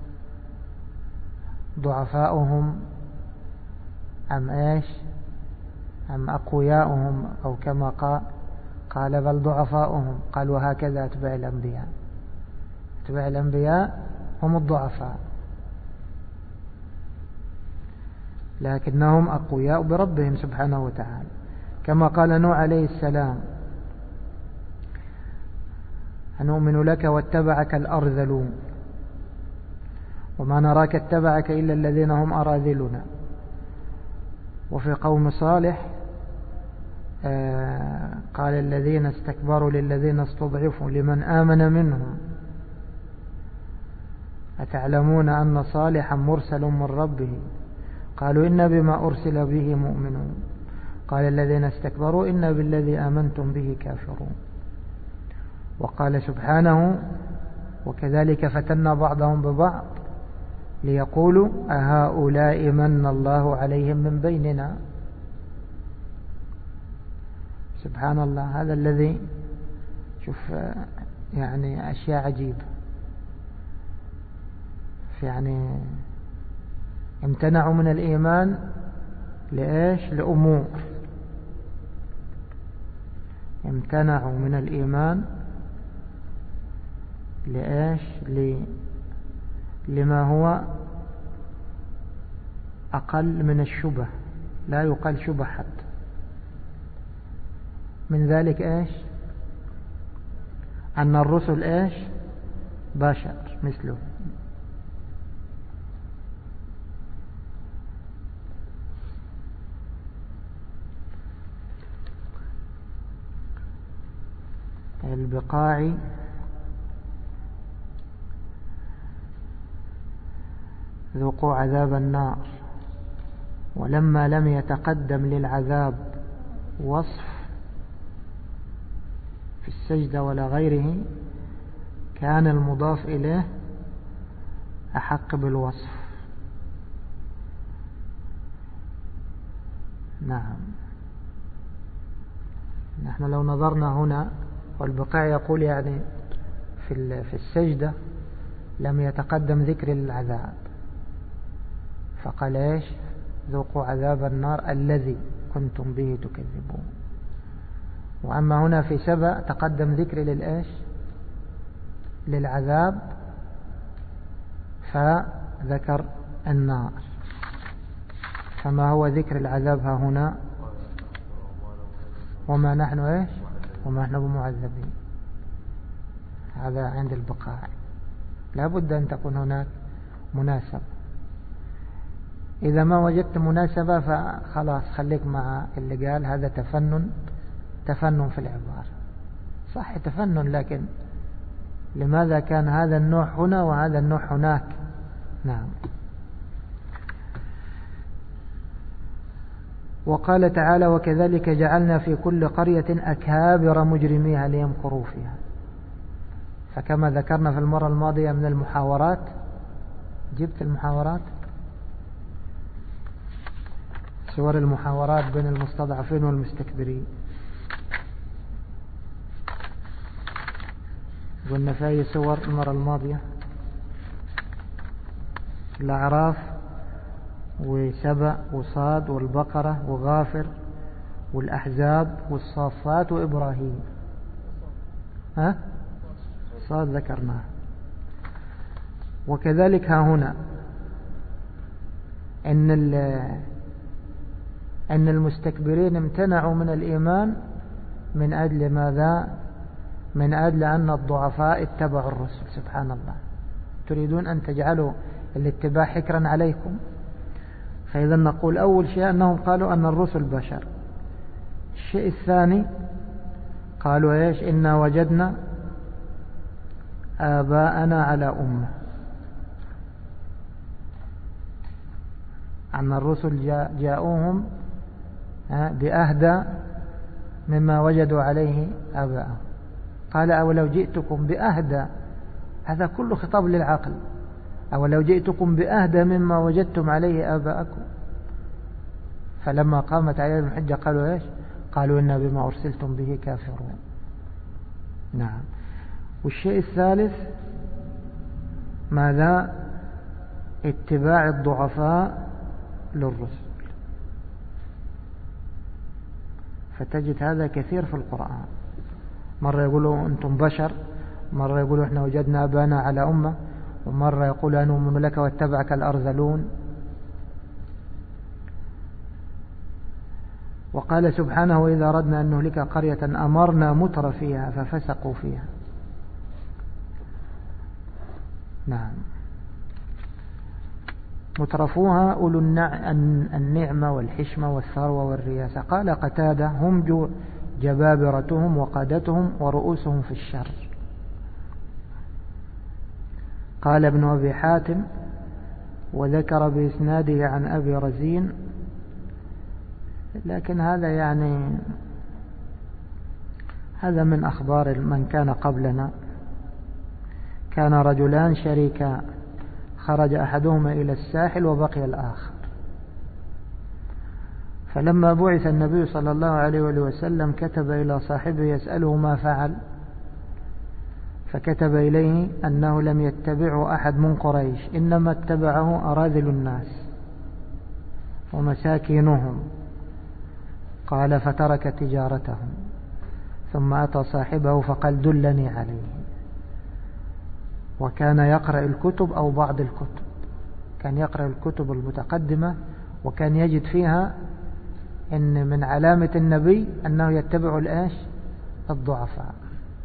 ضعفاؤهم أم إيش؟ أم أقوياؤهم؟ أو كما قال قال بل ضعفاؤهم. قال وهكذا أتباع الأنبياء، أتباع الأنبياء هم الضعفاء، لكنهم أقوياء بربهم سبحانه وتعالى. كما قال نوح عليه السلام أنؤمن لك واتبعك الأرذلون وما نراك اتبعك إلا الذين هم أراذلنا. وفي قوم صالح قال الذين استكبروا للذين استضعفوا لمن آمن منهم أتعلمون أن صالحا مرسل من ربه قالوا إنا بما أرسل به مؤمنون قال الذين استكبروا إنا بالذي آمنتم به كافرون. وقال سبحانه وكذلك فتنا بعضهم ببعض ليقولوا أهؤلاء من الله عليهم من بيننا. سبحان الله. هذا الذي شوف يعني أشياء عجيبة. يعني امتنعوا من الإيمان لإيش؟ لأمور. امتنعوا من الإيمان لإيش؟ لما هو أقل من الشبه، لا يقال شبه حتى. من ذلك إيش؟ أن الرسل إيش؟ بشر مثله. البقاع ذوقوا عذاب النار، ولما لم يتقدم للعذاب وصف في السجدة ولا غيره كان المضاف إليه أحق بالوصف. نعم. نحن لو نظرنا هنا، والبقاع يقول يعني في في السجدة لم يتقدم ذكر العذاب، فقال ايش؟ ذوقوا عذاب النار الذي كنتم به تكذبون. وأما هنا في سبأ تقدم ذكر للإيش؟ للعذاب، فذكر النار. فما هو ذكر العذاب ها هنا؟ وما نحن ايش؟ وما نحن بمعذبين. هذا عند البقاع. لا بد أن تكون هناك مناسبة. إذا ما وجدت مناسبة فخلاص خليك مع اللي قال هذا تفنن تفنن في العبارة. صح تفنن، لكن لماذا كان هذا النوع هنا وهذا النوع هناك؟ نعم. وقال تعالى: وكذلك جعلنا في كل قرية أكابر مجرميها ليمكروا فيها. فكما ذكرنا في المرة الماضية من المحاورات، جبت المحاورات، صور المحاورات بين المستضعفين والمستكبرين. قلنا في أي صور المرة الماضية؟ الأعراف وسبأ وصاد والبقرة وغافر والأحزاب والصافات وإبراهيم. ها؟ صاد ذكرناه. وكذلك ها هنا أن أن المستكبرين امتنعوا من الإيمان من أجل ماذا؟ من أجل أن الضعفاء اتبعوا الرسل. سبحان الله، تريدون أن تجعلوا الاتباع حكرا عليكم؟ فإذا نقول أول شيء أنهم قالوا أن الرسل بشر. الشيء الثاني قالوا إيش؟ إنا وجدنا آباءنا على أمة. أن الرسل جاء جاءوهم بأهدى مما وجدوا عليه آباءهم. قال: أولو جئتكم بأهدى، هذا كله خطاب للعقل. أولو جئتكم بأهدى مما وجدتم عليه آباءكم. فلما قامت عليهم الحجة قالوا إيش؟ قالوا إنا بما أرسلتم به كافرون. نعم. والشيء الثالث ماذا؟ اتباع الضعفاء للرسل. فتجد هذا كثير في القرآن. مرة يقولوا أنتم بشر، مرة يقولوا إحنا وجدنا آباءنا على أمة، ومرة يقول أن نؤمن لك واتبعك الأرذلون. وقال سبحانه: وإذا أردنا أن نهلك قرية أمرنا متر فيها ففسقوا فيها. نعم. مترفوها أولو النعمة والحشمة والثروة والرياسة. قال قتادة: هم جبابرتهم وقادتهم ورؤوسهم في الشر. قال ابن أبي حاتم: وذكر بإسناده عن أبي رزين، لكن هذا يعني هذا من أخبار من كان قبلنا. كان رجلان شريكان، خرج أحدهما إلى الساحل وبقي الآخر. فلما بعث النبي صلى الله عليه وسلم كتب إلى صاحبه يسأله ما فعل، فكتب إليه أنه لم يتبعه أحد من قريش، إنما اتبعه أراذل الناس ومساكينهم. قال فترك تجارتهم ثم أتى صاحبه فقال دلني عليه. وكان يقرأ الكتب أو بعض الكتب، كان يقرأ الكتب المتقدمة وكان يجد فيها إن من علامة النبي أنه يتبع الآش الضعفاء.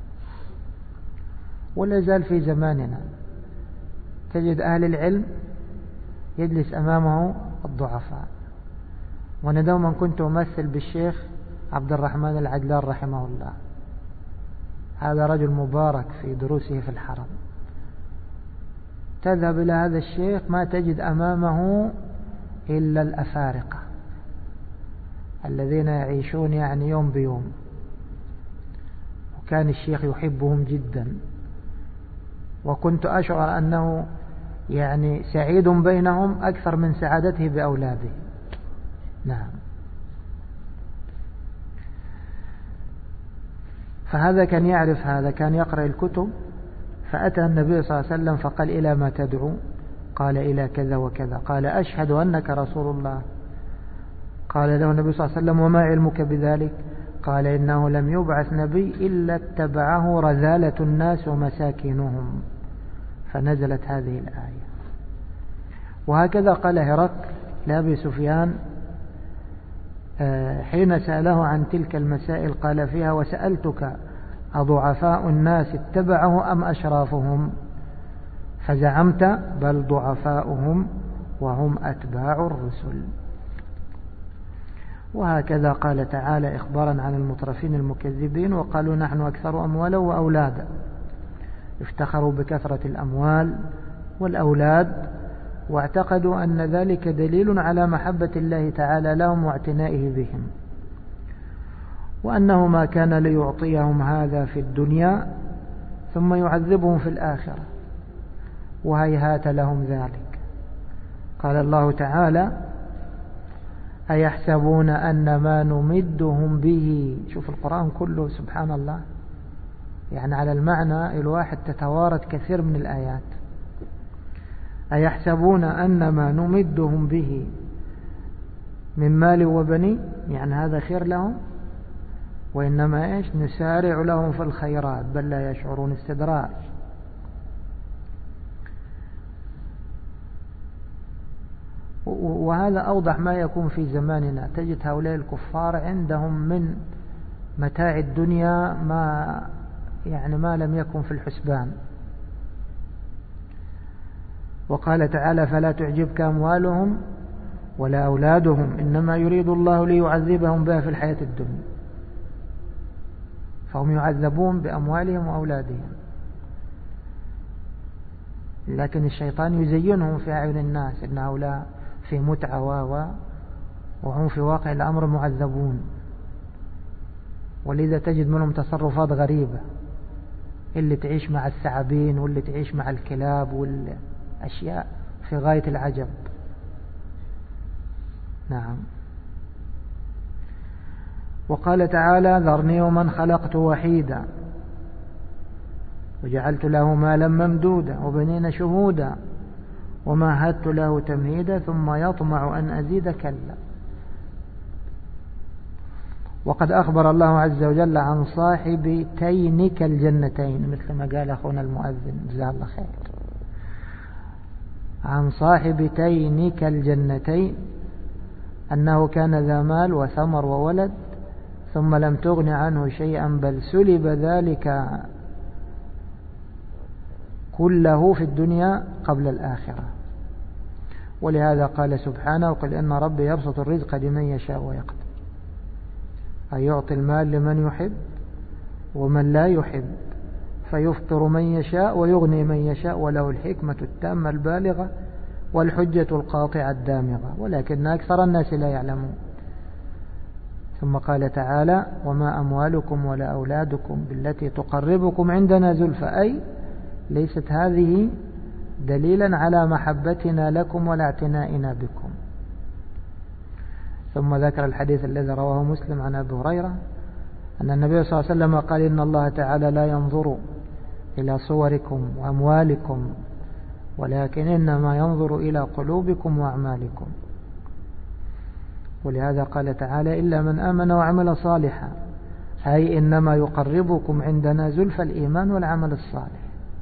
ولا زال في زماننا تجد أهل العلم يجلس أمامه الضعفاء. وأنا دوما كنت أمثل بالشيخ عبد الرحمن العجلان رحمه الله، هذا رجل مبارك في دروسه في الحرم. تذهب إلى هذا الشيخ ما تجد أمامه إلا الأفارقة الذين يعيشون يعني يوم بيوم، وكان الشيخ يحبهم جدا، وكنت أشعر أنه يعني سعيد بينهم أكثر من سعادته بأولاده. نعم. فهذا كان يعرف هذا، كان يقرأ الكتب. فأتى النبي صلى الله عليه وسلم فقال إلى ما تدعو؟ قال إلى كذا وكذا. قال أشهد أنك رسول الله. قال له النبي صلى الله عليه وسلم وما علمك بذلك؟ قال إنه لم يبعث نبي إلا اتبعه رذالة الناس ومساكينهم. فنزلت هذه الآية. وهكذا قال هرقل لأبي سفيان حين سأله عن تلك المسائل، قال فيها وسألتك أضعفاء الناس اتبعه أم أشرافهم؟ فزعمت بل ضعفاؤهم وهم أتباع الرسل. وهكذا قال تعالى إخبارا عن المترفين المكذبين وقالوا نحن أكثر أموالا وأولادا. افتخروا بكثرة الأموال والأولاد واعتقدوا أن ذلك دليل على محبة الله تعالى لهم واعتنائه بهم، وأنه ما كان ليعطيهم هذا في الدنيا ثم يعذبهم في الآخرة، وهيهات لهم ذلك. قال الله تعالى أيحسبون أن ما نمدهم به، شوف القرآن كله سبحان الله، يعني على المعنى الواحد تتوارد كثير من الآيات. أيحسبون أن ما نمدهم به من مال وبني، يعني هذا خير لهم، وإنما إيش نسارع لهم في الخيرات بل لا يشعرون. استدراج. وهذا أوضح ما يكون في زماننا. تجد هؤلاء الكفار عندهم من متاع الدنيا ما يعني ما لم يكن في الحسبان. وقال تعالى فلا تعجبك أموالهم ولا أولادهم إنما يريد الله ليعذبهم بها في الحياة الدنيا. فهم يعذبون بأموالهم وأولادهم، لكن الشيطان يزينهم في أعين الناس إن هؤلاء في متعة و وهم في واقع الأمر معذبون. ولذا تجد منهم تصرفات غريبة، اللي تعيش مع الثعابين واللي تعيش مع الكلاب والأشياء في غاية العجب. نعم. وقال تعالى ذرني ومن خلقت وحيدا وجعلت له مالا ممدودا وبنين شهودا ومهدت له تمهيدا ثم يطمع أن أزيد كلا. وقد أخبر الله عز وجل عن صاحب تينك الجنتين، مثل ما قال أخونا المؤذن جزاه الله خير، عن صاحب تينك الجنتين أنه كان ذا مال وثمر وولد ثم لم تغن عنه شيئا بل سلب ذلك كله في الدنيا قبل الآخرة. ولهذا قال سبحانه قل إن ربي يبسط الرزق لمن يشاء ويقدر، أي يعطي المال لمن يحب ومن لا يحب، فيفطر من يشاء ويغني من يشاء وله الحكمة التامة البالغة والحجة القاطعة الدامغة ولكن أكثر الناس لا يعلمون. ثم قال تعالى وما أموالكم ولا أولادكم بالتي تقربكم عندنا زلفى، أي ليست هذه دليلا على محبتنا لكم ولا اعتنائنا بكم. ثم ذكر الحديث الذي رواه مسلم عن أبي هريرة أن النبي صلى الله عليه وسلم قال إن الله تعالى لا ينظر إلى صوركم وأموالكم، ولكن إنما ينظر إلى قلوبكم وأعمالكم. ولهذا قال تعالى إلا من آمن وعمل صالحا، أي إنما يقربكم عندنا زلفى الإيمان والعمل الصالح.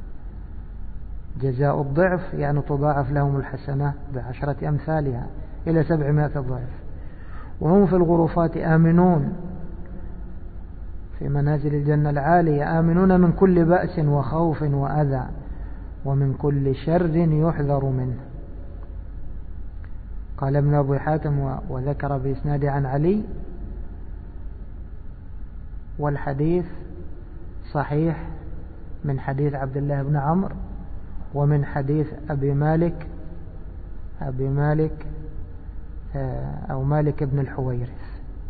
جزاء الضعف يعني تضاعف لهم الحسنة بعشرة أمثالها إلى سبعمائة ضعف. وهم في الغرفات آمنون في منازل الجنة العالية، آمنون من كل بأس وخوف وأذى ومن كل شر يحذر منه. قال ابن أبي حاتم وذكر بإسناد عن علي، والحديث صحيح من حديث عبد الله بن عمرو ومن حديث أبي مالك أبي مالك أو مالك بن الحويرث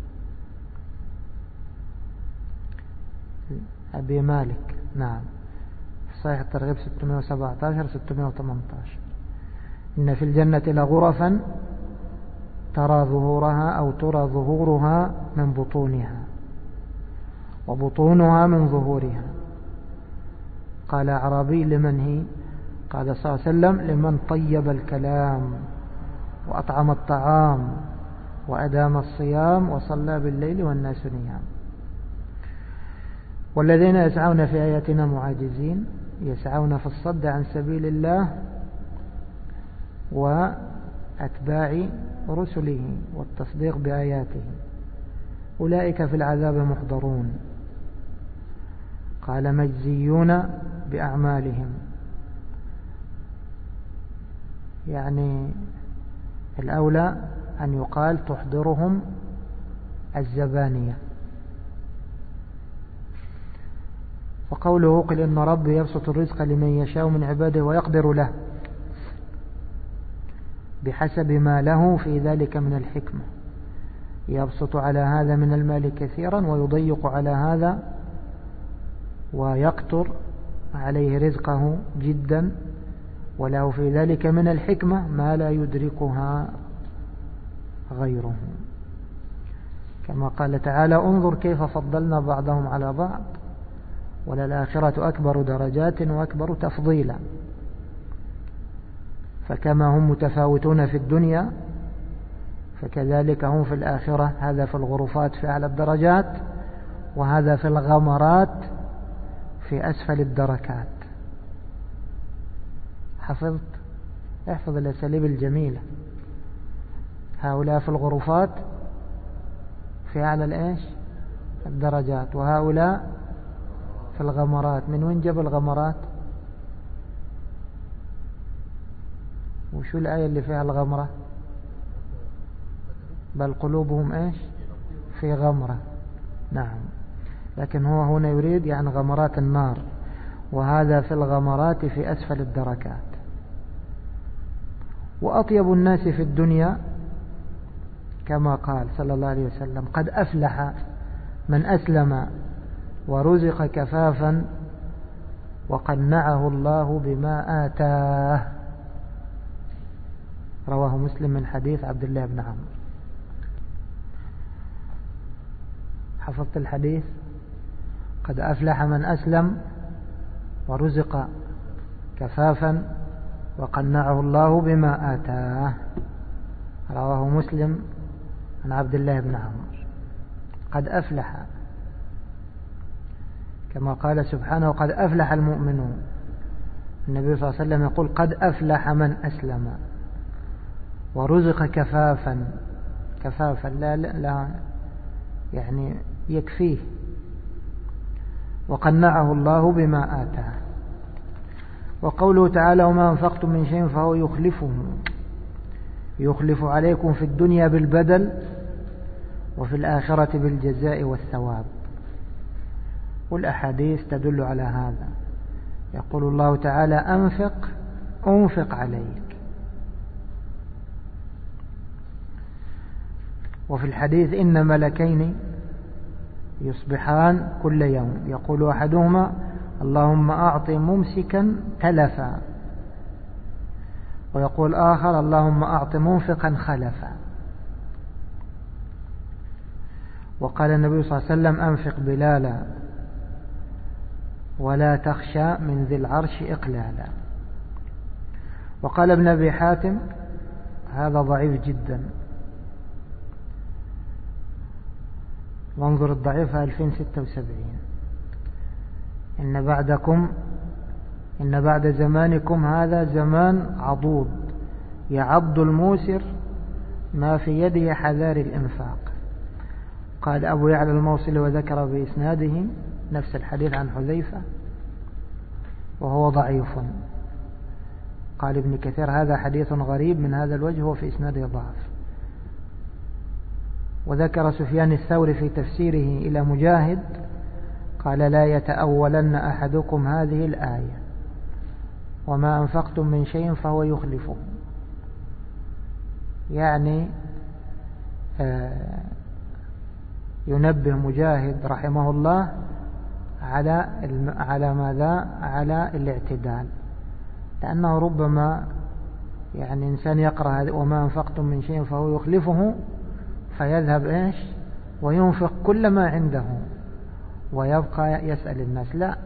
أبي مالك، نعم، في صحيح الترغيب ستمائة وسبعة عشر ستمائة وثمانية عشر. إن في الجنة لغرفا ترى ظهورها أو ترى ظهورها من بطونها وبطونها من ظهورها. قال أعرابي لمن هي؟ قال صلى الله عليه وسلم لمن طيب الكلام وأطعم الطعام وأدام الصيام وصلى بالليل والناس نيام. والذين يسعون في آياتنا معاجزين، يسعون في الصد عن سبيل الله وأتباع رسله والتصديق بآياته، أولئك في العذاب محضرون. قال مجزيون بأعمالهم، يعني الأولى أن يقال تحضرهم الزبانية. وقوله قل إن ربي يبسط الرزق لمن يشاء من عباده ويقدر له بحسب ما له في ذلك من الحكمة، يبسط على هذا من المال كثيرا ويضيق على هذا ويقتر عليه رزقه جدا، وله في ذلك من الحكمة ما لا يدركها غيره. كما قال تعالى انظر كيف فضلنا بعضهم على بعض وللآخرة أكبر درجات وأكبر تفضيلا. فكما هم متفاوتون في الدنيا فكذلك هم في الآخرة، هذا في الغرفات في أعلى الدرجات وهذا في الغمرات في أسفل الدركات. حفظت؟ احفظ الأساليب الجميلة. هؤلاء في الغرفات في أعلى الإيش الدرجات، وهؤلاء في الغمرات. من وين جاب الغمرات؟ وشو الآية اللي فيها الغمرة؟ بل قلوبهم إيش في غمرة. نعم، لكن هو هنا يريد يعني غمرات النار، وهذا في الغمرات في أسفل الدركات. وأطيب الناس في الدنيا كما قال صلى الله عليه وسلم قد أفلح من أسلم ورزق كفافا وقنعه الله بما آتاه. رواه مسلم من حديث عبد الله بن عمرو. حفظت الحديث؟ قد أفلح من أسلم ورزق كفافا وقنعه الله بما آتاه. رواه مسلم عن عبد الله بن عمرو. قد أفلح، كما قال سبحانه قد أفلح المؤمنون. النبي صلى الله عليه وسلم يقول قد أفلح من أسلم ورزق كفافا. كفافا لا, لا يعني يكفيه. وقنعه الله بما آتاه. وقوله تعالى وما أنفقتم من شيء فهو يخلفه، يخلف عليكم في الدنيا بالبدل وفي الآخرة بالجزاء والثواب. والأحاديث تدل على هذا. يقول الله تعالى أنفق أنفق عليك. وفي الحديث إن ملكين يصبحان كل يوم يقول أحدهما اللهم أعط ممسكا تلفا، ويقول آخر اللهم أعط منفقا خلفا. وقال النبي صلى الله عليه وسلم أنفق بلالا ولا تخشى من ذي العرش إقلالا. وقال ابن أبي حاتم هذا ضعيف جدا، وانظر الضعيف ألفين وستة وسبعين. إن بعدكم إن بعد زمانكم هذا زمان عضوض يعض الموسر ما في يده حذار الإنفاق. قال أبو يعلى الموصلي وذكر بإسناده نفس الحديث عن حذيفة وهو ضعيف. قال ابن كثير هذا حديث غريب من هذا الوجه وفي إسناده ضعف. وذكر سفيان الثوري في تفسيره إلى مجاهد قال لا يتأولن أحدكم هذه الآية وما أنفقتم من شيء فهو يخلفه. يعني ينبه مجاهد رحمه الله على على ماذا؟ على الاعتدال، لأنه ربما يعني إنسان يقرأ وما أنفقتم من شيء فهو يخلفه فيذهب إيش وينفق كل ما عنده ويبقى يسأل الناس، لا،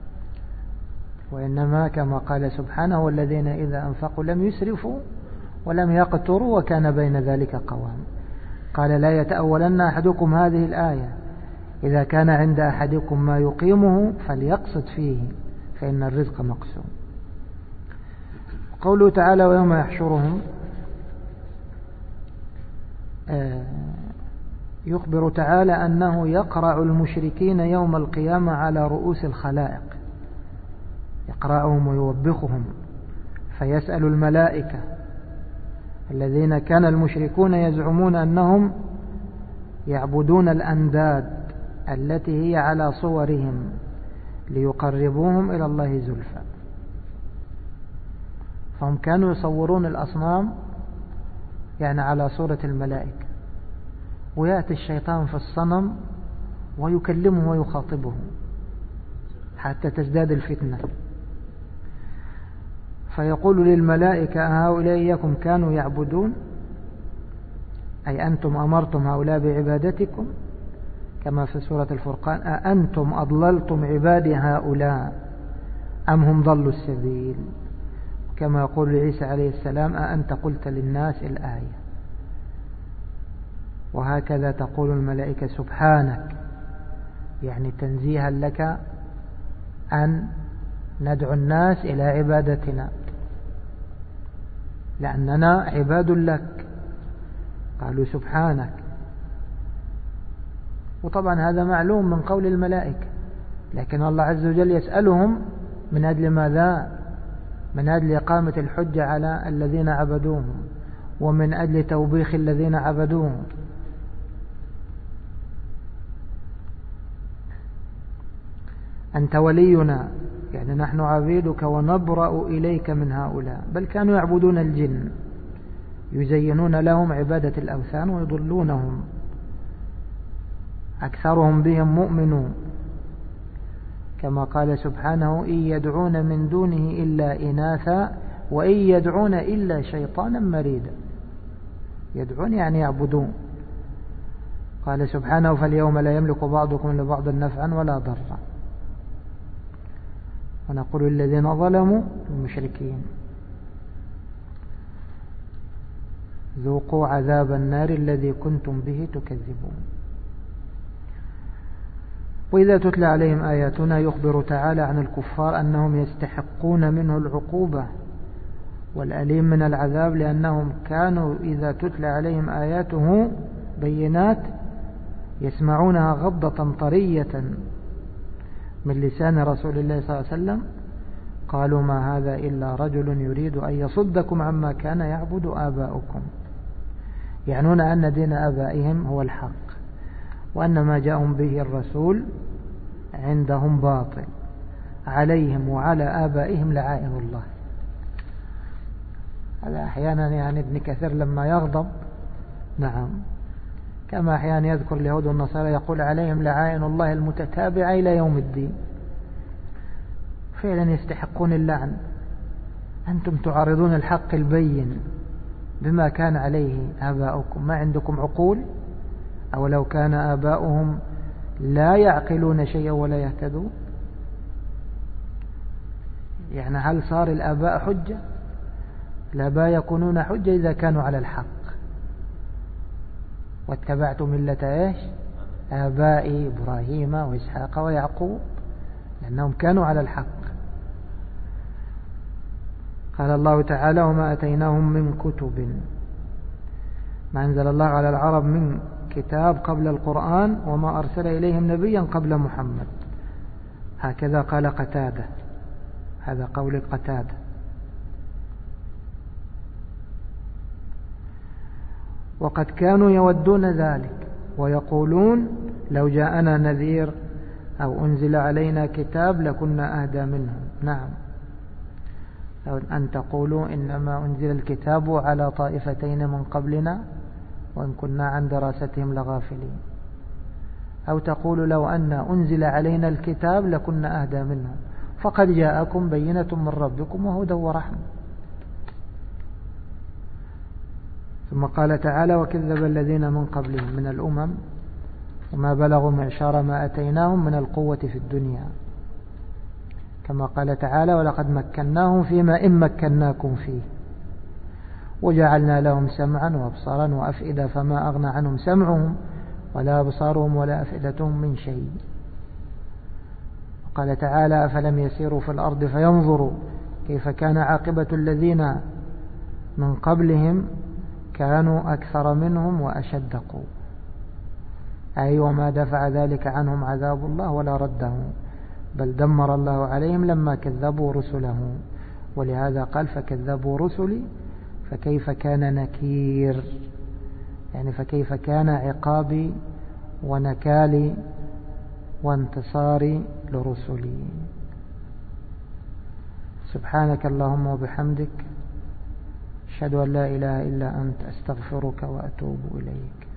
وإنما كما قال سبحانه والذين إذا أنفقوا لم يسرفوا ولم يقتروا وكان بين ذلك قوام. قال لا يتأولن أحدكم هذه الآية إذا كان عند أحدكم ما يقيمه فليقصد فيه فإن الرزق مقسوم. قوله تعالى ويوم يحشرهم يخبر تعالى أنه يقرع المشركين يوم القيامة على رؤوس الخلائق، يقرعهم ويوبخهم فيسأل الملائكة الذين كان المشركون يزعمون أنهم يعبدون الأنداد التي هي على صورهم ليقربوهم إلى الله زلفى، فهم كانوا يصورون الأصنام يعني على صورة الملائكة، ويأتي الشيطان في الصنم ويكلمه ويخاطبه حتى تزداد الفتنة، فيقول للملائكة هؤلاء إياكم كانوا يعبدون، أي أنتم أمرتم هؤلاء بعبادتكم كما في سورة الفرقان أأنتم أضللتم عبادي هؤلاء أم هم ضلوا السبيل، كما يقول لعيسى عليه السلام أأنت قلت للناس الآية. وهكذا تقول الملائكة سبحانك، يعني تنزيها لك أن ندعو الناس إلى عبادتنا لأننا عباد لك، قالوا سبحانك. وطبعا هذا معلوم من قول الملائكة، لكن الله عز وجل يسألهم من أجل ماذا؟ من أجل إقامة الحجة على الذين عبدوهم ومن أجل توبيخ الذين عبدوهم. أنت ولينا، يعني نحن عبيدك ونبرأ إليك من هؤلاء، بل كانوا يعبدون الجن يزينون لهم عبادة الأوثان ويضلونهم، أكثرهم بهم مؤمنون، كما قال سبحانه إن يدعون من دونه إلا إناثا وإن يدعون إلا شيطانا مريدا. يدعون يعني يعبدون. قال سبحانه فاليوم لا يملك بعضكم لبعض نفعا ولا ضرا. ونقول الذين ظلموا المشركين ذوقوا عذاب النار الذي كنتم به تكذبون. وإذا تتلى عليهم آياتنا يخبر تعالى عن الكفار أنهم يستحقون منه العقوبة والأليم من العذاب، لأنهم كانوا إذا تتلى عليهم آياته بينات يسمعونها غضة طرية من لسان رسول الله صلى الله عليه وسلم، قالوا ما هذا إلا رجل يريد أن يصدكم عما كان يعبد آباؤكم، يعنون أن دين آبائهم هو الحق وأن ما جاءهم به الرسول عندهم باطل، عليهم وعلى آبائهم لعائن الله. هذا أحيانا يعني ابن كثير لما يغضب، نعم، كما أحيانا يذكر اليهود والنصارى يقول عليهم لعائن الله المتتابعة إلى يوم الدين. فعلا يستحقون اللعن. أنتم تعارضون الحق البين بما كان عليه آباؤكم، ما عندكم عقول؟ أو لو كان آباؤهم لا يعقلون شيئا ولا يهتدون. يعني هل صار الآباء حجة؟ الآباء يكونون حجة إذا كانوا على الحق. واتبعت ملة إيش؟ آبائي إبراهيم وإسحاق ويعقوب، لأنهم كانوا على الحق. قال الله تعالى وما أتيناهم من كتب، ما أنزل الله على العرب من كتاب قبل القرآن، وما أرسل إليهم نبيا قبل محمد. هكذا قال قتادة، هذا قول قتادة. وقد كانوا يودون ذلك ويقولون لو جاءنا نذير أو أنزل علينا كتاب لكنا أهدى منهم. نعم، لو أن تقولوا إنما أنزل الكتاب على طائفتين من قبلنا وإن كنا عن دراستهم لغافلين، أو تقول لو أن أنزل علينا الكتاب لكنا أهدى منهم، فقد جاءكم بينة من ربكم وهدى ورحمة. ثم قال تعالى وكذب الذين من قبلهم من الأمم وما بلغوا معشار ما أتيناهم من القوة في الدنيا، كما قال تعالى ولقد مكناهم فيما إن مكناكم فيه وجعلنا لهم سمعا وأبصارا وأفئدة فما أغنى عنهم سمعهم ولا أبصارهم ولا أفئدتهم من شيء. وقال تعالى أفلم يسيروا في الأرض فينظروا كيف كان عاقبة الذين من قبلهم كانوا أكثر منهم وأشد قوة، أي وما دفع ذلك عنهم عذاب الله ولا رده، بل دمر الله عليهم لما كذبوا رسله. ولهذا قال فكذبوا رسلي فكيف كان نكير، يعني فكيف كان عقابي ونكالي وانتصاري لرسلي. سبحانك اللهم وبحمدك أشهد أن لا إله إلا أنت أستغفرك وأتوب إليك.